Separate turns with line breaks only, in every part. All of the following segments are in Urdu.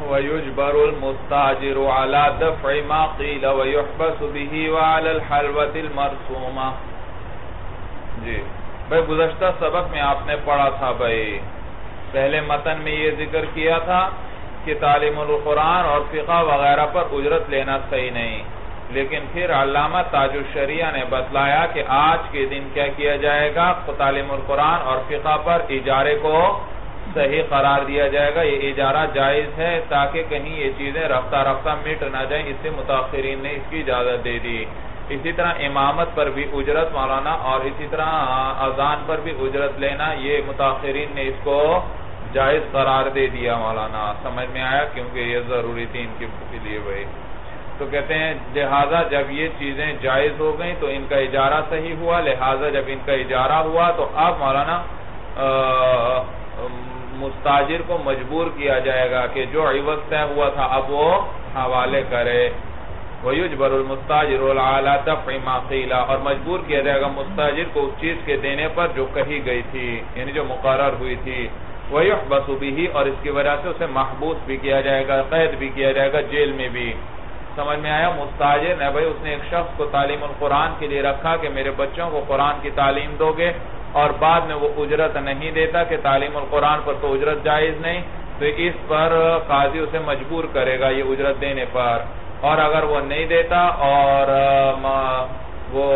وَيُجْبَرُ الْمُسْتَاجِرُ عَلَى دَفْعِ مَا قِيلَ وَيُحْبَسُ بِهِ وَعَلَى الْحَلْوَةِ الْمَرْسُومَةِ. جی بھئی گزشتہ سبق میں آپ نے پڑھا تھا بھئی پہلے متن میں یہ ذکر کیا تھا کہ تعلیم القرآن اور فقہ وغیرہ پر اجرت لینا صحیح نہیں، لیکن پھر علامہ تاج الشریعہ نے بتلایا کہ آج کے دن کیا کیا جائے گا، تعلیم القرآن اور فقہ پر اجارے کو صحیح قرار دیا جائے گا. یہ اجارہ جائز ہے تاکہ کہیں یہ چیزیں رفتہ رفتہ مٹ نہ جائیں، اس سے متاخرین نے اس کی اجازت دے دی. اسی طرح امامت پر بھی اجرت مولانا اور اسی طرح اذان پر بھی اجرت لینا یہ متاخرین نے اس کو جائز قرار دے دیا مولانا. سمجھ میں آیا؟ کیونکہ یہ ضروری تھی ان کے لیے بھائی. تو کہتے ہیں لہٰذا جب یہ چیزیں جائز ہو گئیں تو ان کا اجارہ صحیح ہوا، لہٰذا جب ان کا اجارہ ہوا تو اب مولانا مستاجر کو مجبور کیا جائے گا کہ جو عوض طے ہوا تھا اب وہ حوالے کرے. وَيُجْبَرُ الْمُسْتَاجِرُ عَلَى دَفْعِ مَا قِيلَ، اور مجبور کیا جائے گا مستاجر کو اس چیز کے دینے پر جو کہی گئی تھی، یعنی جو مقرر ہوئی تھی. وَيُحْبَسُ بِهِ، اور اس کی وجہ سے اسے محبوس بھی کیا جائے گا، قید بھی کیا جائے گا، جیل میں بھی. سمجھ میں آیا؟ مستاجر نے بھائی اس نے ایک شخص کو تعلیم القرآن کے لیے رکھا کہ میرے بچوں کو قرآن کی تعلیم دو گے، اور بعد میں وہ اجرت نہیں دیتا کہ تعلیم القرآن پر تو اجرت جائز نہیں، تو اس پر قاضی اسے مجبور کرے گا یہ اجرت دینے پر. اور اگر وہ نہیں دیتا اور وہ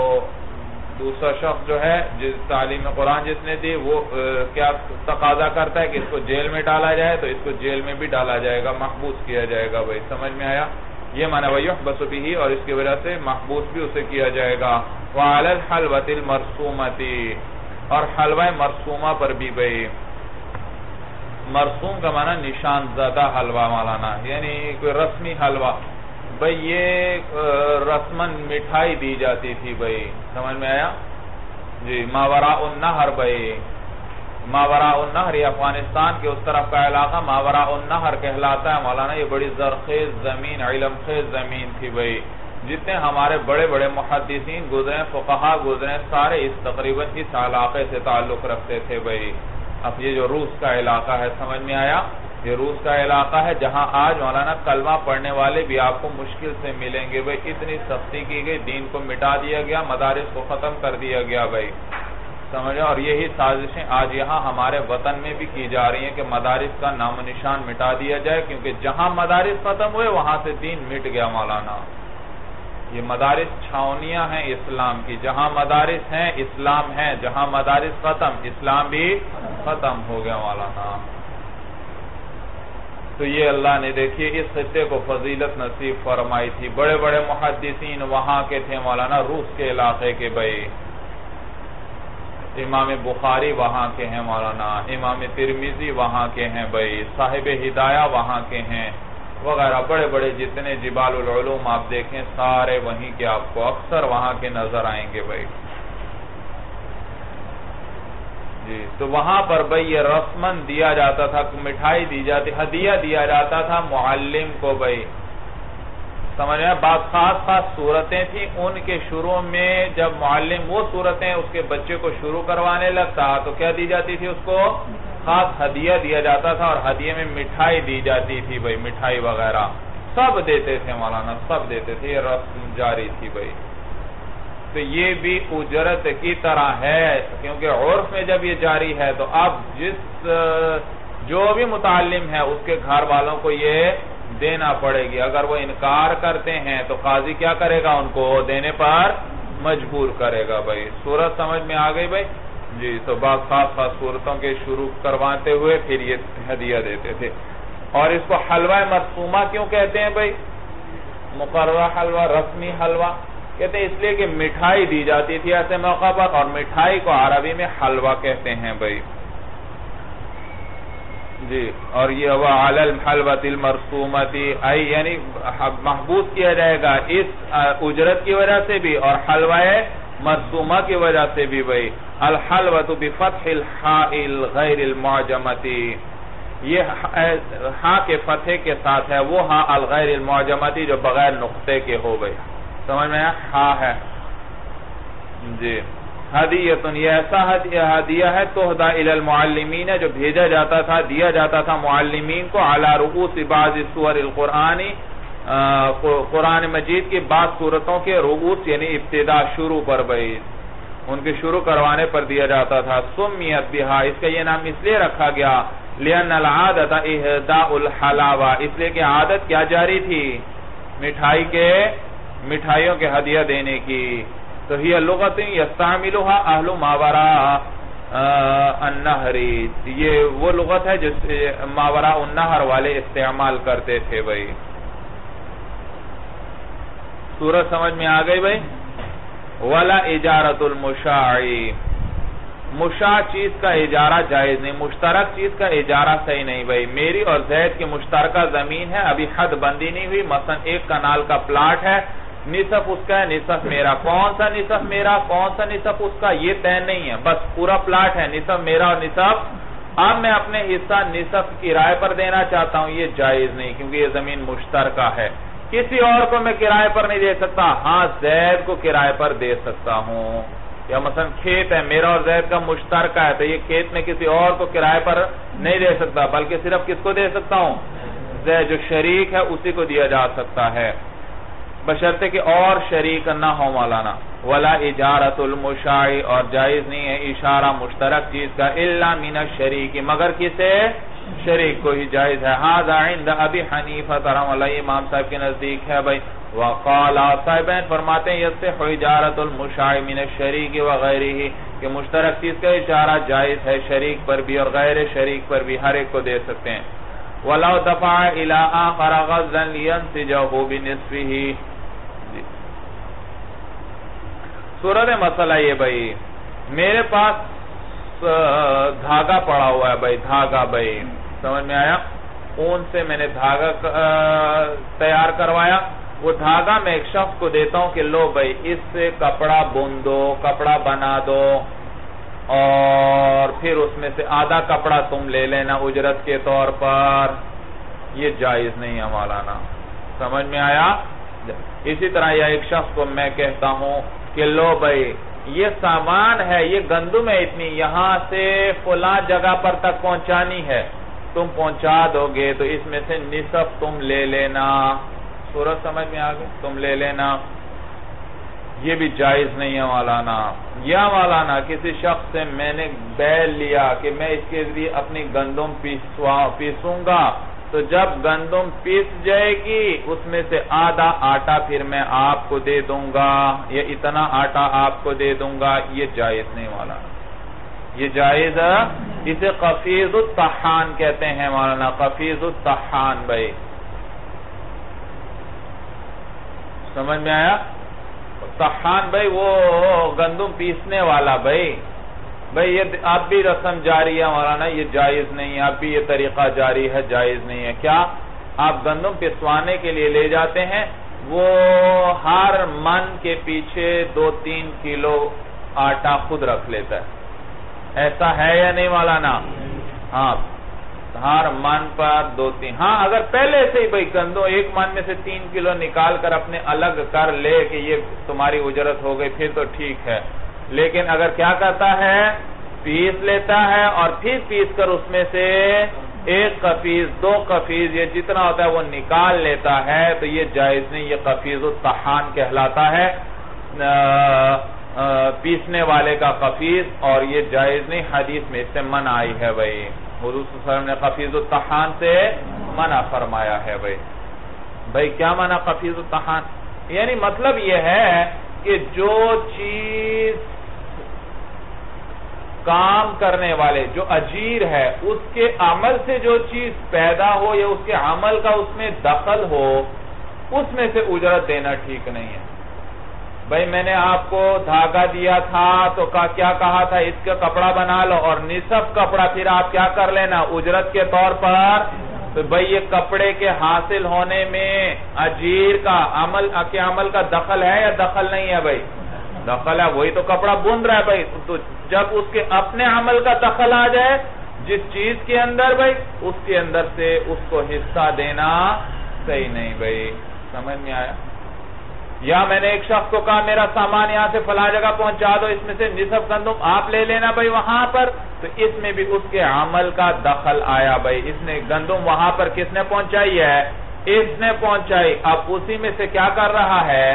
دوسرا شخص جو ہے جس تعلیم قرآن جس نے دی وہ کیا تقاضا کرتا ہے کہ اس کو جیل میں ڈالا جائے تو اس کو جیل میں بھی ڈالا جائے گا، محبوس کیا جائے گا. بھائی سمجھ میں آیا؟ یہ معنی وَيُحْبَسُ بِهِ، اور اس کی وجہ سے محبوس بھی اسے کیا جائے گا. وَعَلَى الْحَلْوَةِ الْمَرْسُومَةِ، اور حلوہ مرسومہ پر بھی. بھائی مرسوم کا معنی نشان زدہ حلوہ مولانا، یعنی کوئی رسمی حلوہ. بھائی یہ رسماً مٹھائی دی جاتی تھی. بھائی سمجھ میں آیا؟ جی ماوراء النہر. بھائی ماوراء النہر یہ افغانستان کے اس طرف کا علاقہ ماوراء النہر کہلاتا ہے مولانا. یہ بڑی زرخیز زمین، علم خیز زمین تھی. بھائی جتنے ہمارے بڑے بڑے محدثین گزرے، فقہا گزرے، سارے اس تقریباً اس علاقے سے تعلق رکھتے تھے. بھائی اب یہ جو روس کا علاقہ ہے، سمجھ میں آیا؟ یہ روس کا علاقہ ہے جہاں آج مولانا کلمہ پڑھنے والے بھی آپ کو مشکل سے ملیں گے. بھائی اتنی سختی کی گئی، دین کو مٹا دیا گیا، مدارس کو ختم کر دیا گیا. بھائی سمجھے؟ اور یہی سازشیں آج یہاں ہمارے وطن میں بھی کی جا رہی ہیں کہ مدارس کا نام و نشان مٹا دیا جائے، کیونکہ جہاں مدارس ختم ہوئے وہاں سے دین مٹ گیا مولانا. یہ مدارس چھاونیاں ہیں اسلام کی، جہاں مدارس ہیں اسلام ہے، جہاں مدارس ختم اسلام بھی ختم ہو گیا مولانا. تو یہ اللہ نے دیکھیے اس خطے کو فضیلت نصیب فرمائی تھی. بڑے بڑے محدثین وہاں کے تھے مولانا، روس کے علاقے کے. بھائی امام بخاری وہاں کے ہیں مولانا، امام ترمذی وہاں کے ہیں. بھائی صاحب ہدایہ وہاں کے ہیں وغیرہ. بڑے بڑے جتنے جبال العلوم آپ دیکھیں سارے وہیں کے آپ کو اکثر وہاں کے نظر آئیں گے. بھائی جی تو وہاں پر بھئی یہ رسماً دیا جاتا تھا، مٹھائی دی جاتی، ہدیہ دیا جاتا تھا معلم کو. بھئی سمجھ رہے ہیں؟ بعض خاص صورتیں تھیں ان کے شروع میں جب معلم وہ صورتیں اس کے بچے کو شروع کروانے لگتا تو کیا دی جاتی تھی؟ اس کو خاص ہدیہ دیا جاتا تھا، اور ہدیے میں مٹھائی دی جاتی تھی. بھئی مٹھائی وغیرہ سب دیتے تھے مولانا، سب دیتے تھے. یہ رسم جاری تھی. بھئی تو یہ بھی اجرت کی طرح ہے، کیونکہ عرف میں جب یہ جاری ہے تو اب جو بھی متعلم ہے اس کے گھر والوں کو یہ دینا پڑے گی. اگر وہ انکار کرتے ہیں تو قاضی کیا کرے گا؟ ان کو دینے پر مجبور کرے گا. بھائی صورت سمجھ میں آ گئی؟ بھائی جی تو بعض خاص صورتوں کے شروع کرواتے ہوئے پھر یہ ہدیہ دیتے تھے. اور اس کو حلوہ مرسومہ کیوں کہتے ہیں؟ بھائی مقررہ حلوہ، رسمی حلوہ کہتے ہیں اس لیے کہ مٹھائی دی جاتی تھی ایسے موقع پر، اور مٹھائی کو عربی میں حلوہ کہتے ہیں. بھائی جی اور یہ ہوا علی الحلوۃ المرسومۃ، یعنی محبوس کیا جائے گا اس اجرت کی وجہ سے بھی اور حلوہ مرسومہ کی وجہ سے بھی. بھائی الحلوۃ بفتح الحاء الغیر المعجمۃ، یہ ہاں کے فتح کے ساتھ ہے، وہ ہاں الغیر المعجمۃ جو بغیر نقطے کے ہو. بھائی سمجھ میں ہاں ہے جی. ہدیتن، یہ ایسا ہدیہ ہے تہدیٰ الی المعلمین، جو بھیجا جاتا تھا، دیا جاتا تھا معلمین کو، علی رؤوس بعض سور القرآن، قرآن مجید کی بعض صورتوں کے رؤوس یعنی ابتدا، شروع پر بھئی ان کے شروع کروانے پر دیا جاتا تھا۔ سمیت بہا، اس کا یہ نام اس لیے رکھا گیا، لأن العادت اہداء الحلاوہ، اس لیے کہ عادت کیا جاری تھی، مٹھائیوں کے ہدیہ دینے کی۔ تو ہی لغت یستعملها اہل ماوراء النہر، یہ وہ لغت ہے جس ماوراء النہر والے استعمال کرتے تھے بھئی۔ سورت سمجھ میں آ گئی بھئی؟ ولا اجارت المشاع، مشاع چیز کا اجارہ جائز نہیں، مشترک چیز کا اجارہ صحیح نہیں بھئی۔ میری اور زید کی مشترکہ زمین ہے، ابھی حد بندی نہیں ہوئی، مثلا 1 کنال کا پلاٹ ہے، نصف اس کا ہے، نصف میرا، کون سا نصف میرا کون سا نصف اس کا یہ طے نہیں ہے، بس پورا پلاٹ ہے، نصف میرا اور نصف، اب میں اپنے حصہ نصف کرائے پر دینا چاہتا ہوں، یہ جائز نہیں، کیونکہ یہ زمین مشترکہ ہے۔ کسی اور کو میں کرائے پر نہیں دے سکتا، ہاں زید کو کرائے پر دے سکتا ہوں، یا مثلا کھیت ہے میرا اور زید کا مشترکہ ہے، تو یہ کھیت میں کسی اور کو کرائے پر نہیں دے سکتا، بلکہ صرف کس کو دے سکتا ہوں، زید جو شریک ہے اسی کو دیا جا سکتا ہے، بشرطے کہ اور شریک نہ ہو مولانا۔ ولا اجارت المشاع، اور جائز نہیں ہے اشارہ مشترک چیز کا، الا من الشریک، مگر کسے، شریک کو ہی جائز ہے۔ ھذا عند ابی حنیفہ رحمہ اللہ، امام صاحب کے نزدیک ہے بھائی۔ وقال صاحبین فرماتے ہیں یصح اجارت المشاع من الشریک وغیرہ، کہ مشترک چیز کا اشارہ جائز ہے شریک پر بھی اور غیر شریک پر بھی، ہر ایک کو دے سکتے ہیں۔ ولو دفع الى آخر غزا لینسجہ بنصفہ، صورت مسئلہ یہ بھائی، میرے پاس دھاگا پڑا ہوا ہے بھائی، دھاگا بھائی سمجھ میں آیا، اون سے میں نے دھاگا تیار کروایا، وہ دھاگا میں ایک شخص کو دیتا ہوں کہ لو بھائی اس سے کپڑا بن دو، کپڑا بنا دو، اور پھر اس میں سے آدھا کپڑا تم لے لینا اجرت کے طور پر، یہ جائز نہیں ہے مولانا، سمجھ میں آیا۔ اسی طرح یا ایک شخص کو میں کہتا ہوں کہ لو بھائی یہ سامان ہے، یہ گندم ہے اتنی، یہاں سے فلاں جگہ پر تک پہنچانی ہے، تم پہنچا دو گے تو اس میں سے نصف تم لے لینا، صورت سمجھ میں آگے، تم لے لینا، یہ بھی جائز نہیں ہے مولانا۔ یا مولانا کسی شخص سے میں نے بیع لیا کہ میں اس کے ذریعے اپنی گندم پیسوں گا، تو جب گندم پیس جائے گی اس میں سے آدھا آٹا پھر میں آپ کو دے دوں گا، یا اتنا آٹا آپ کو دے دوں گا، یہ جائز نہیں مولانا، یہ جائز ہے، اسے قفیز الطحان کہتے ہیں مولانا، قفیز الطحان بھائی، سمجھ میں آیا؟ طحان بھائی وہ گندم پیسنے والا بھائی یہ اب بھی رسم جاری ہے مولانا، یہ جائز نہیں ہے، اب بھی یہ طریقہ جاری ہے، جائز نہیں ہے۔ کیا آپ گندم پسوانے کے لیے لے جاتے ہیں، وہ ہر من کے پیچھے 2-3 کلو آٹا خود رکھ لیتا ہے، ایسا ہے یا نہیں مولانا؟ ہاں ہر من پر 2-3، ہاں اگر پہلے سے ہی بھائی گندم 1 من میں سے 3 کلو نکال کر اپنے الگ کر لے کہ یہ تمہاری اجرت ہو گئی پھر تو ٹھیک ہے، لیکن اگر کیا کرتا ہے، پیس لیتا ہے اور پھر پیس کر اس میں سے 1 قفیز 2 قفیز یہ جتنا ہوتا ہے وہ نکال لیتا ہے، تو یہ جائز نہیں، یہ قفیز الطحان کہلاتا ہے، پیسنے والے کا قفیز، اور یہ جائز نہیں، حدیث میں اس سے منع آئی ہے بھائی، حضور صلی اللہ علیہ وسلم نے قفیز الطحان سے منع فرمایا ہے بھائی کیا منع قفیز الطحان؟ یعنی مطلب یہ ہے کہ جو چیز کام کرنے والے جو اجیر ہے اس کے عمل سے جو چیز پیدا ہو یا اس کے عمل کا اس میں دخل ہو، اس میں سے اجرت دینا ٹھیک نہیں ہے بھائی۔ میں نے آپ کو دھاگا دیا تھا تو کیا کہا تھا، اس کا کپڑا بنا لو، اور نصف کپڑا پھر آپ کیا کر لینا اجرت کے طور پر، تو بھائی یہ کپڑے کے حاصل ہونے میں اجیر کا عمل کا دخل ہے یا دخل نہیں ہے بھائی؟ دخل ہے، وہی تو کپڑا بن رہا ہے بھائی، تو جب اس کے اپنے عمل کا دخل آ جائے جس چیز کے اندر بھائی، اس کے اندر سے اس کو حصہ دینا صحیح نہیں بھائی، سمجھ میں آیا؟ یا میں نے ایک شخص کو کہا میرا سامان یہاں سے فلاں جگہ پہنچا دو، اس میں سے نصف گندم آپ لے لینا بھائی وہاں پر، تو اس میں بھی اس کے عمل کا دخل آیا بھائی، اس نے گندم وہاں پر کس نے پہنچائی ہے؟ اس نے پہنچائی، اب اسی میں سے کیا کر رہا ہے؟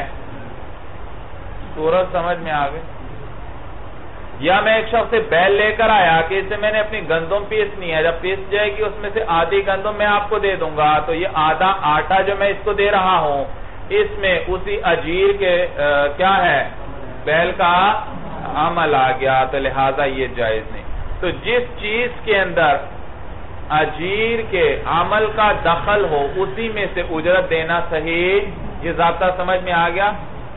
صورت سمجھ میں آگئے؟ یا میں ایک شخص سے بیل لے کر آیا کہ اس سے میں نے اپنی گندم پیسنی ہے، جب پیس جائے گی اس میں سے آدھی گندم میں آپ کو دے دوں گا، تو یہ آدھا آٹا جو میں اس کو دے رہا ہوں اس میں اسی اجیر کے کیا ہے؟ بیل کا عمل آ گیا، تو لہذا یہ جائز نہیں۔ تو جس چیز کے اندر اجیر کے عمل کا دخل ہو اسی میں سے اجرت دینا صحیح، یہ ضابطہ سمجھ میں آ گیا؟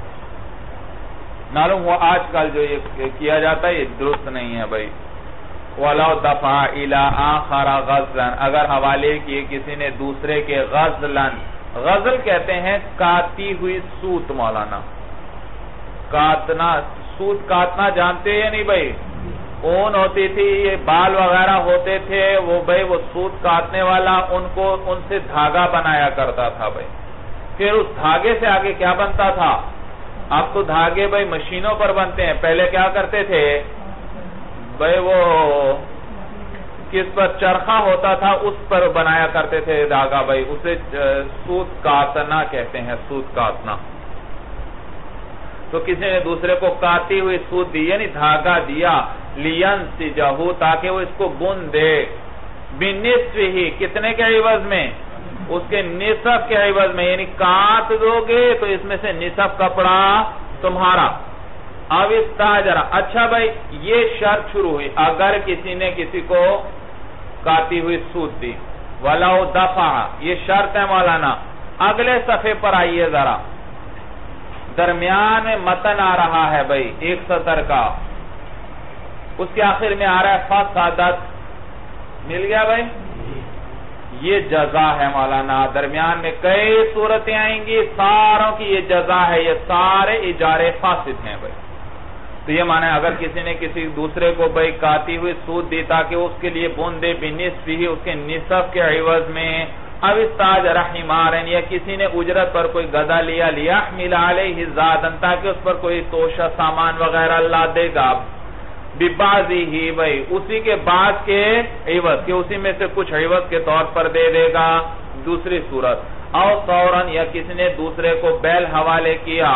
معلوم وہ آج کل جو یہ کیا جاتا ہے یہ درست نہیں ہے بھائی۔ وَلَوْ دَفَعَ إِلَىٰ آخَرَ غَزْلًا، اگر حوالے کیے کسی نے دوسرے کے غزلن، غزل کہتے ہیں کاتی ہوئی سوت، مولانا کاتنا، سوت کاتنا جانتے ہیں نہیں بھائی؟ اون ہوتی تھی، یہ بال وغیرہ ہوتے تھے، وہ بھائی وہ سوت کاتنے والا ان سے دھاگا بنایا کرتا تھا بھائی۔ پھر اس دھاگے سے آگے کیا بنتا تھا؟ اب تو دھاگے بھائی مشینوں پر بنتے ہیں، پہلے کیا کرتے تھے بھائی؟ وہ کس پر چرخہ ہوتا تھا اس پر بنایا کرتے تھے دھاگا بھائی، اسے سوت کاتنا کہتے ہیں، سوت کاتنا۔ تو کسی نے دوسرے کو کاتی ہوئی سوت دی، یعنی دھاگا دیا، لِيَنْسِجَهُ، تاکہ وہ اس کو بن دے، بِنِصْفِهِ، کتنے کے عوض میں؟ اس کے نصف کے عوض میں، یعنی کاٹ دو گے تو اس میں سے نصف کپڑا تمہارا۔ اب استاجرہ، اچھا بھائی یہ شرط شروع ہوئی، اگر کسی نے کسی کو کاتی ہوئی سوت دی، وَلَوْ دَفَعَ، یہ شرط ہے مولانا۔ اگلے صفحے پر آئیے ذرا، درمیان میں متن آ رہا ہے بھائی 1 سطر کا، اس کے آخر میں آ رہا ہے فَصَدَتْ، مل گیا بھائی؟ یہ جزا ہے مولانا، درمیان میں کئی صورتیں آئیں گی، ساروں کی یہ جزا ہے، یہ سارے اجارے فاسد ہیں بھائی۔ تو یہ معنی ہے اگر کسی نے کسی دوسرے کو بھائی کاتی ہوئی سوت دی تاکہ اس کے لیے بن دے، بِنِصْفِهِ، اس کے نصف کے عوض میں، اب استاجر حمارن، یا کسی نے اجرت پر کوئی گدھا لیا، لِيَحْمِلَ عَلَيْهِ زَادًا، تاکہ اس پر کوئی توشہ سامان وغیرہ لا دے گا، بِبَعْضِهِ، بھائی اسی کے بعد کے عوض کہ اسی میں سے کچھ عوض کے طور پر دے دے گا، دوسری صورت۔ او طورن، یا کسی نے دوسرے کو بیل حوالے کیا،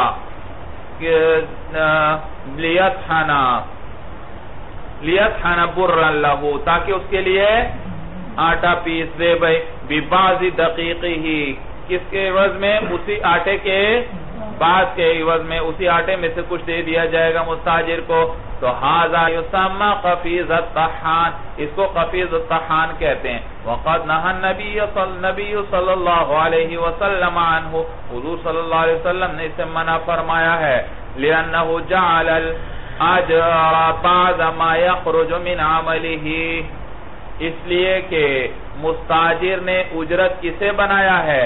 لیطحن برا لہو، تاکہ اس کے لیے آٹا پیس دے بھائی، ببعض دقیقہ، کس کے عوض میں؟ اسی آٹے کے بعض کے عوض میں، اسی آٹے میں سے کچھ دے دیا جائے گا مستاجر کو، تو ھذا یسمى قفیز الطحان، اس کو قفیز الطحان کہتے ہیں۔ وقد نہى النبی صلی اللہ علیہ وسلم عنہ، حضور صلی اللہ علیہ وسلم نے اسے منع فرمایا ہے، لأنه جعل الأجر بعد ما يخرج من عمله، اس لیے کہ مستاجر نے اجرت کسے بنایا ہے؟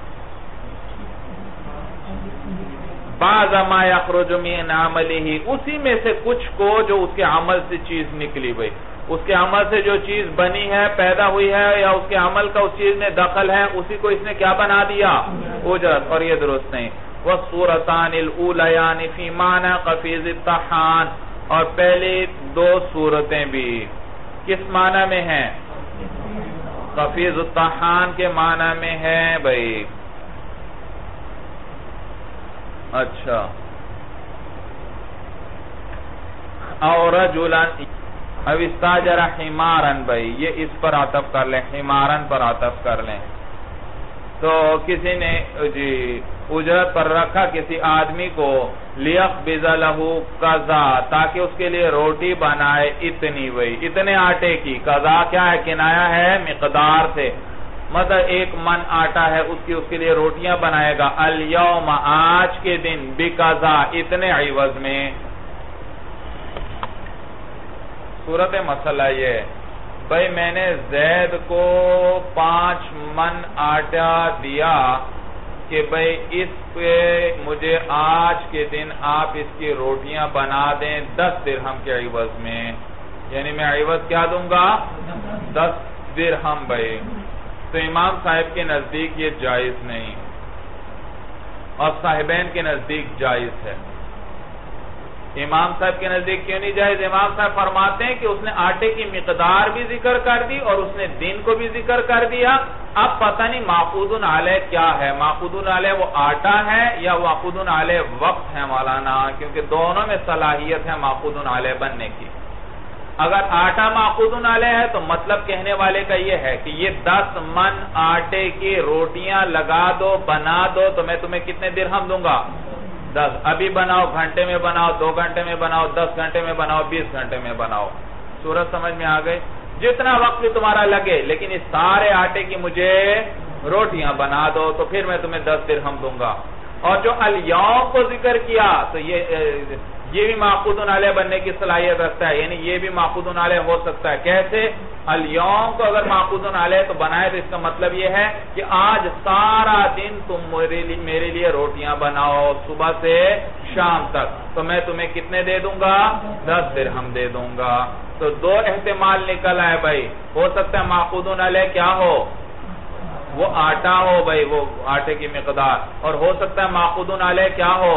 بعض ما یخرج من عمله، اسی میں سے کچھ کو جو اس کے عمل سے چیز نکلی بھئی، اس کے عمل سے جو چیز بنی ہے، پیدا ہوئی ہے، یا اس کے عمل کا اس چیز میں دخل ہے، اسی کو اس نے کیا بنا دیا؟ اجرت، اور یہ درست نہیں۔ وَالصُّورَتَانِ الْأُولَيَانِ فِي مَعْنَى قَفِيزِ الطَّحَان، اور پہلی 2 صورتیں بھی کس معنی میں ہیں؟ قفیز الطحان کے معنی میں ہے بھئی۔ اچھا، اور رجلن، اب استاجر حمارن بھئی، یہ اس پر عطف کر لیں، حمارن پر عطف کر لیں۔ تو کسی نے جی اجرت پر رکھا کسی آدمی کو، لیخبز لہ قضا، تاکہ اس کے لیے روٹی بنائے اتنی بھئی، اتنے آٹے کی، قضا کیا ہے؟ کنایا ہے مقدار سے، مطلب 1 من آٹا ہے، اس کے لیے روٹیاں بنائے گا، الیوم، آج کے دن، بقضا، اتنے عوض میں۔ صورت مسئلہ یہ بھئی میں نے زید کو 5 من آٹا دیا کہ بھئی اس پہ مجھے آج کے دن آپ اس کی روٹیاں بنا دیں 10 درہم کے عوض میں، یعنی میں عوض کیا دوں گا؟ 10 درہم بھئی۔ تو امام صاحب کے نزدیک یہ جائز نہیں، اور صاحبین کے نزدیک جائز ہے۔ امام صاحب کے نزدیک کیوں نہیں جائز؟ امام صاحب فرماتے ہیں کہ اس نے آٹے کی مقدار بھی ذکر کر دی اور اس نے دن کو بھی ذکر کر دیا۔ اب پتہ نہیں معقود علیہ کیا ہے، معقود علیہ وہ آٹا ہے یا معقود علیہ وقت ہے مولانا، کیونکہ دونوں میں صلاحیت ہے معقود علیہ بننے کی۔ اگر آٹا معقود علیہ ہے تو مطلب کہنے والے کا یہ ہے کہ یہ 10 من آٹے کی روٹیاں لگا دو، بنا دو، تو میں تمہیں کتنے درہم دوں گا؟ 10۔ ابھی بناؤ، گھنٹے میں بناؤ، 2 گھنٹے میں بناؤ، 10 گھنٹے میں بناؤ، 20 گھنٹے میں بناؤ، صورت سمجھ میں آ گئی؟ جتنا وقت بھی تمہارا لگے، لیکن اس سارے آٹے کی مجھے روٹیاں بنا دو، تو پھر میں تمہیں 10 درہم دوں گا۔ اور جو الیوم کو ذکر کیا تو یہ بھی معقود علیہ بننے کی صلاحیت رکھتا ہے، یعنی یہ بھی معقود علیہ ہو سکتا ہے۔ کیسے؟ الیوم کو اگر معقود علیہ تو بنائے تو اس کا مطلب یہ ہے کہ آج سارا دن تم میرے لیے روٹیاں بناؤ صبح سے شام تک، تو میں تمہیں کتنے دے دوں گا؟ 10 درہم دے دوں گا۔ تو 2 احتمال نکل آئے بھائی، ہو سکتا ہے معقود علیہ کیا ہو؟ وہ آٹا ہو بھائی، وہ آٹے کی مقدار، اور ہو سکتا ہے معقود علیہ کیا ہو؟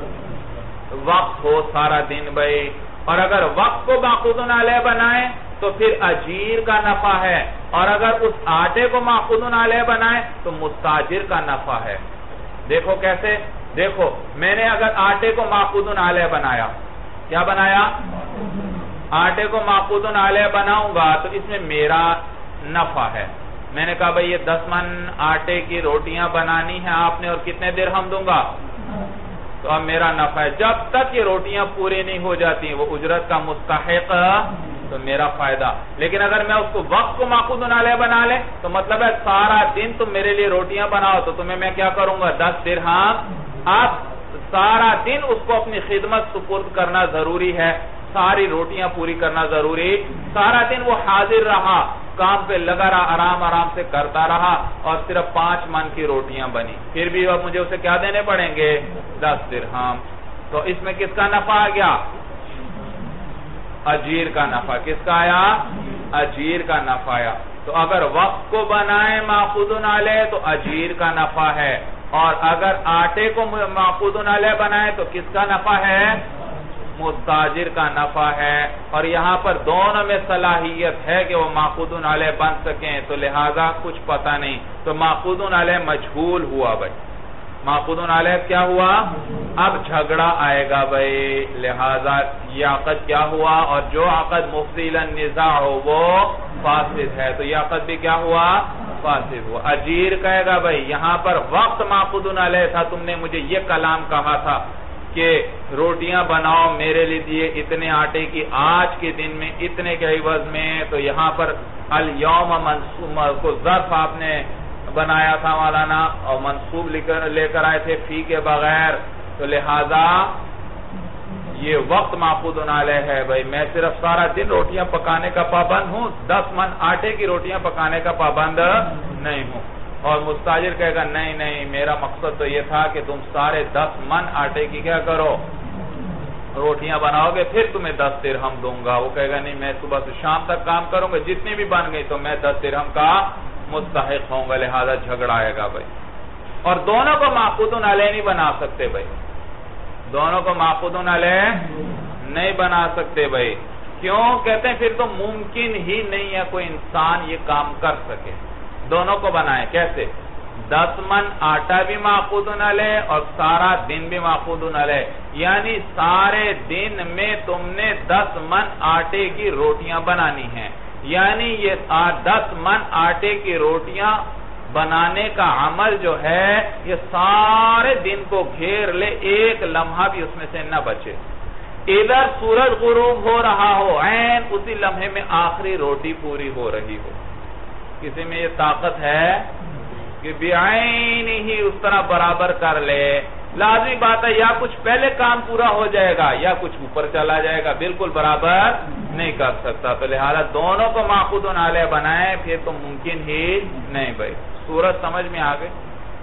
وقت ہو سارا دن بھائی۔ اور اگر وقت کو معقود علیہ بنائے تو پھر اجیر کا نفع ہے، اور اگر اس آٹے کو معقود علیہ بنائے تو مستاجر کا نفع ہے۔ دیکھو کیسے؟ دیکھو میں نے اگر آٹے کو معقود علیہ بنایا، کیا بنایا؟ آٹے کو معقود علیہ بناؤں گا تو اس میں میرا نفع ہے۔ میں نے کہا بھئی یہ 10 من آٹے کی روٹیاں بنانی ہیں آپ نے، اور کتنے درہم دوں گا؟ تو اب میرا نفع ہے۔ جب تک یہ روٹیاں پوری نہیں ہو جاتی وہ اجرت کا مستحق، تو میرا فائدہ۔ لیکن اگر میں اس کو وقت کو معقود علیہ بنا لے تو مطلب ہے سارا دن تم میرے لیے روٹیاں بناؤ تو تمہیں میں کیا کروں گا؟ 10 درہم۔ اب سارا دن اس کو اپنی خدمت سپرد کرنا ضروری ہے، ساری روٹیاں پوری کرنا ضروری۔ سارا دن وہ حاضر رہا، کام پہ لگا رہا، آرام آرام سے کرتا رہا، اور صرف 5 من کی روٹیاں بنی، پھر بھی اب مجھے اسے کیا دینے پڑیں گے؟ 10 درہم۔ تو اس میں کس کا نفع آ گیا؟ اجیر کا نفع۔ کس کا آیا؟ اجیر کا نفع آیا۔ تو اگر وقت کو بنائے معقود علیہ تو اجیر کا نفع ہے، اور اگر آٹے کو معقود علیہ بنائے تو کس کا نفع ہے؟ مستاجر کا نفع ہے۔ اور یہاں پر دونوں میں صلاحیت ہے کہ وہ معقود علیہ بن سکیں، تو لہذا کچھ پتہ نہیں، تو معقود علیہ مجھول ہوا بھائی۔ معقود علیہ کیا ہوا؟ اب جھگڑا آئے گا بھائی، لہذا یہ عقد کیا ہوا؟ اور جو عقد مفضی النزاع ہو وہ فاسد ہے، تو یہ عقد بھی کیا ہوا؟ فاسد ہوا۔ اجیر کہے گا بھائی یہاں پر وقت معقود علیہ تھا، تم نے مجھے یہ کلام کہا تھا کہ روٹیاں بناؤ میرے لیے اتنے آٹے کی، آج کے دن میں اتنے کے عوض میں، تو یہاں پر الیوم منصوب کو ظرف آپ نے بنایا تھا مولانا، اور منصوب لے کر آئے تھے فی کے بغیر، تو لہذا یہ وقت معقود علیہ ہے بھائی، میں صرف سارا دن روٹیاں پکانے کا پابند ہوں، 10 من آٹے کی روٹیاں پکانے کا پابند نہیں ہوں۔ اور مستاجر کہے گا نہیں نہیں، میرا مقصد تو یہ تھا کہ تم سارے 10 من آٹے کی کیا کرو؟ روٹیاں بناؤ گے، پھر تمہیں 10 درہم دوں گا۔ وہ کہے گا نہیں، میں صبح سے شام تک کام کروں گا، جتنی بھی بن گئی تو میں 10 درہم کا مستحق ہوں گا، لہذا جھگڑا آئے گا بھائی۔ اور دونوں کو معقود علیہ نہیں بنا سکتے بھائی، دونوں کو معقود علیہ نہیں بنا سکتے بھائی۔ کیوں؟ کہتے ہیں پھر تو ممکن ہی نہیں ہے کوئی انسان یہ کام کر سکے۔ دونوں کو بنائیں کیسے؟ 10 من آٹا بھی معقود علیہ اور سارا دن بھی معقود علیہ، یعنی سارے دن میں تم نے 10 من آٹے کی روٹیاں بنانی ہیں، یعنی یہ 10 من آٹے کی روٹیاں بنانے کا عمل جو ہے یہ سارے دن کو گھیر لے، ایک لمحہ بھی اس میں سے نہ بچے۔ ادھر سورج غروب ہو رہا ہو، عین اسی لمحے میں آخری روٹی پوری ہو رہی ہو، کسی میں یہ طاقت ہے کہ بعین ہی اس طرح برابر کر لے؟ لازمی بات ہے یا کچھ پہلے کام پورا ہو جائے گا یا کچھ اوپر چلا جائے گا، بالکل برابر نہیں کر سکتا۔ تو لہذا دونوں کو معقود علیہ بنائیں، پھر تو ممکن ہی نہیں بھائی۔ صورت سمجھ میں آ گئی؟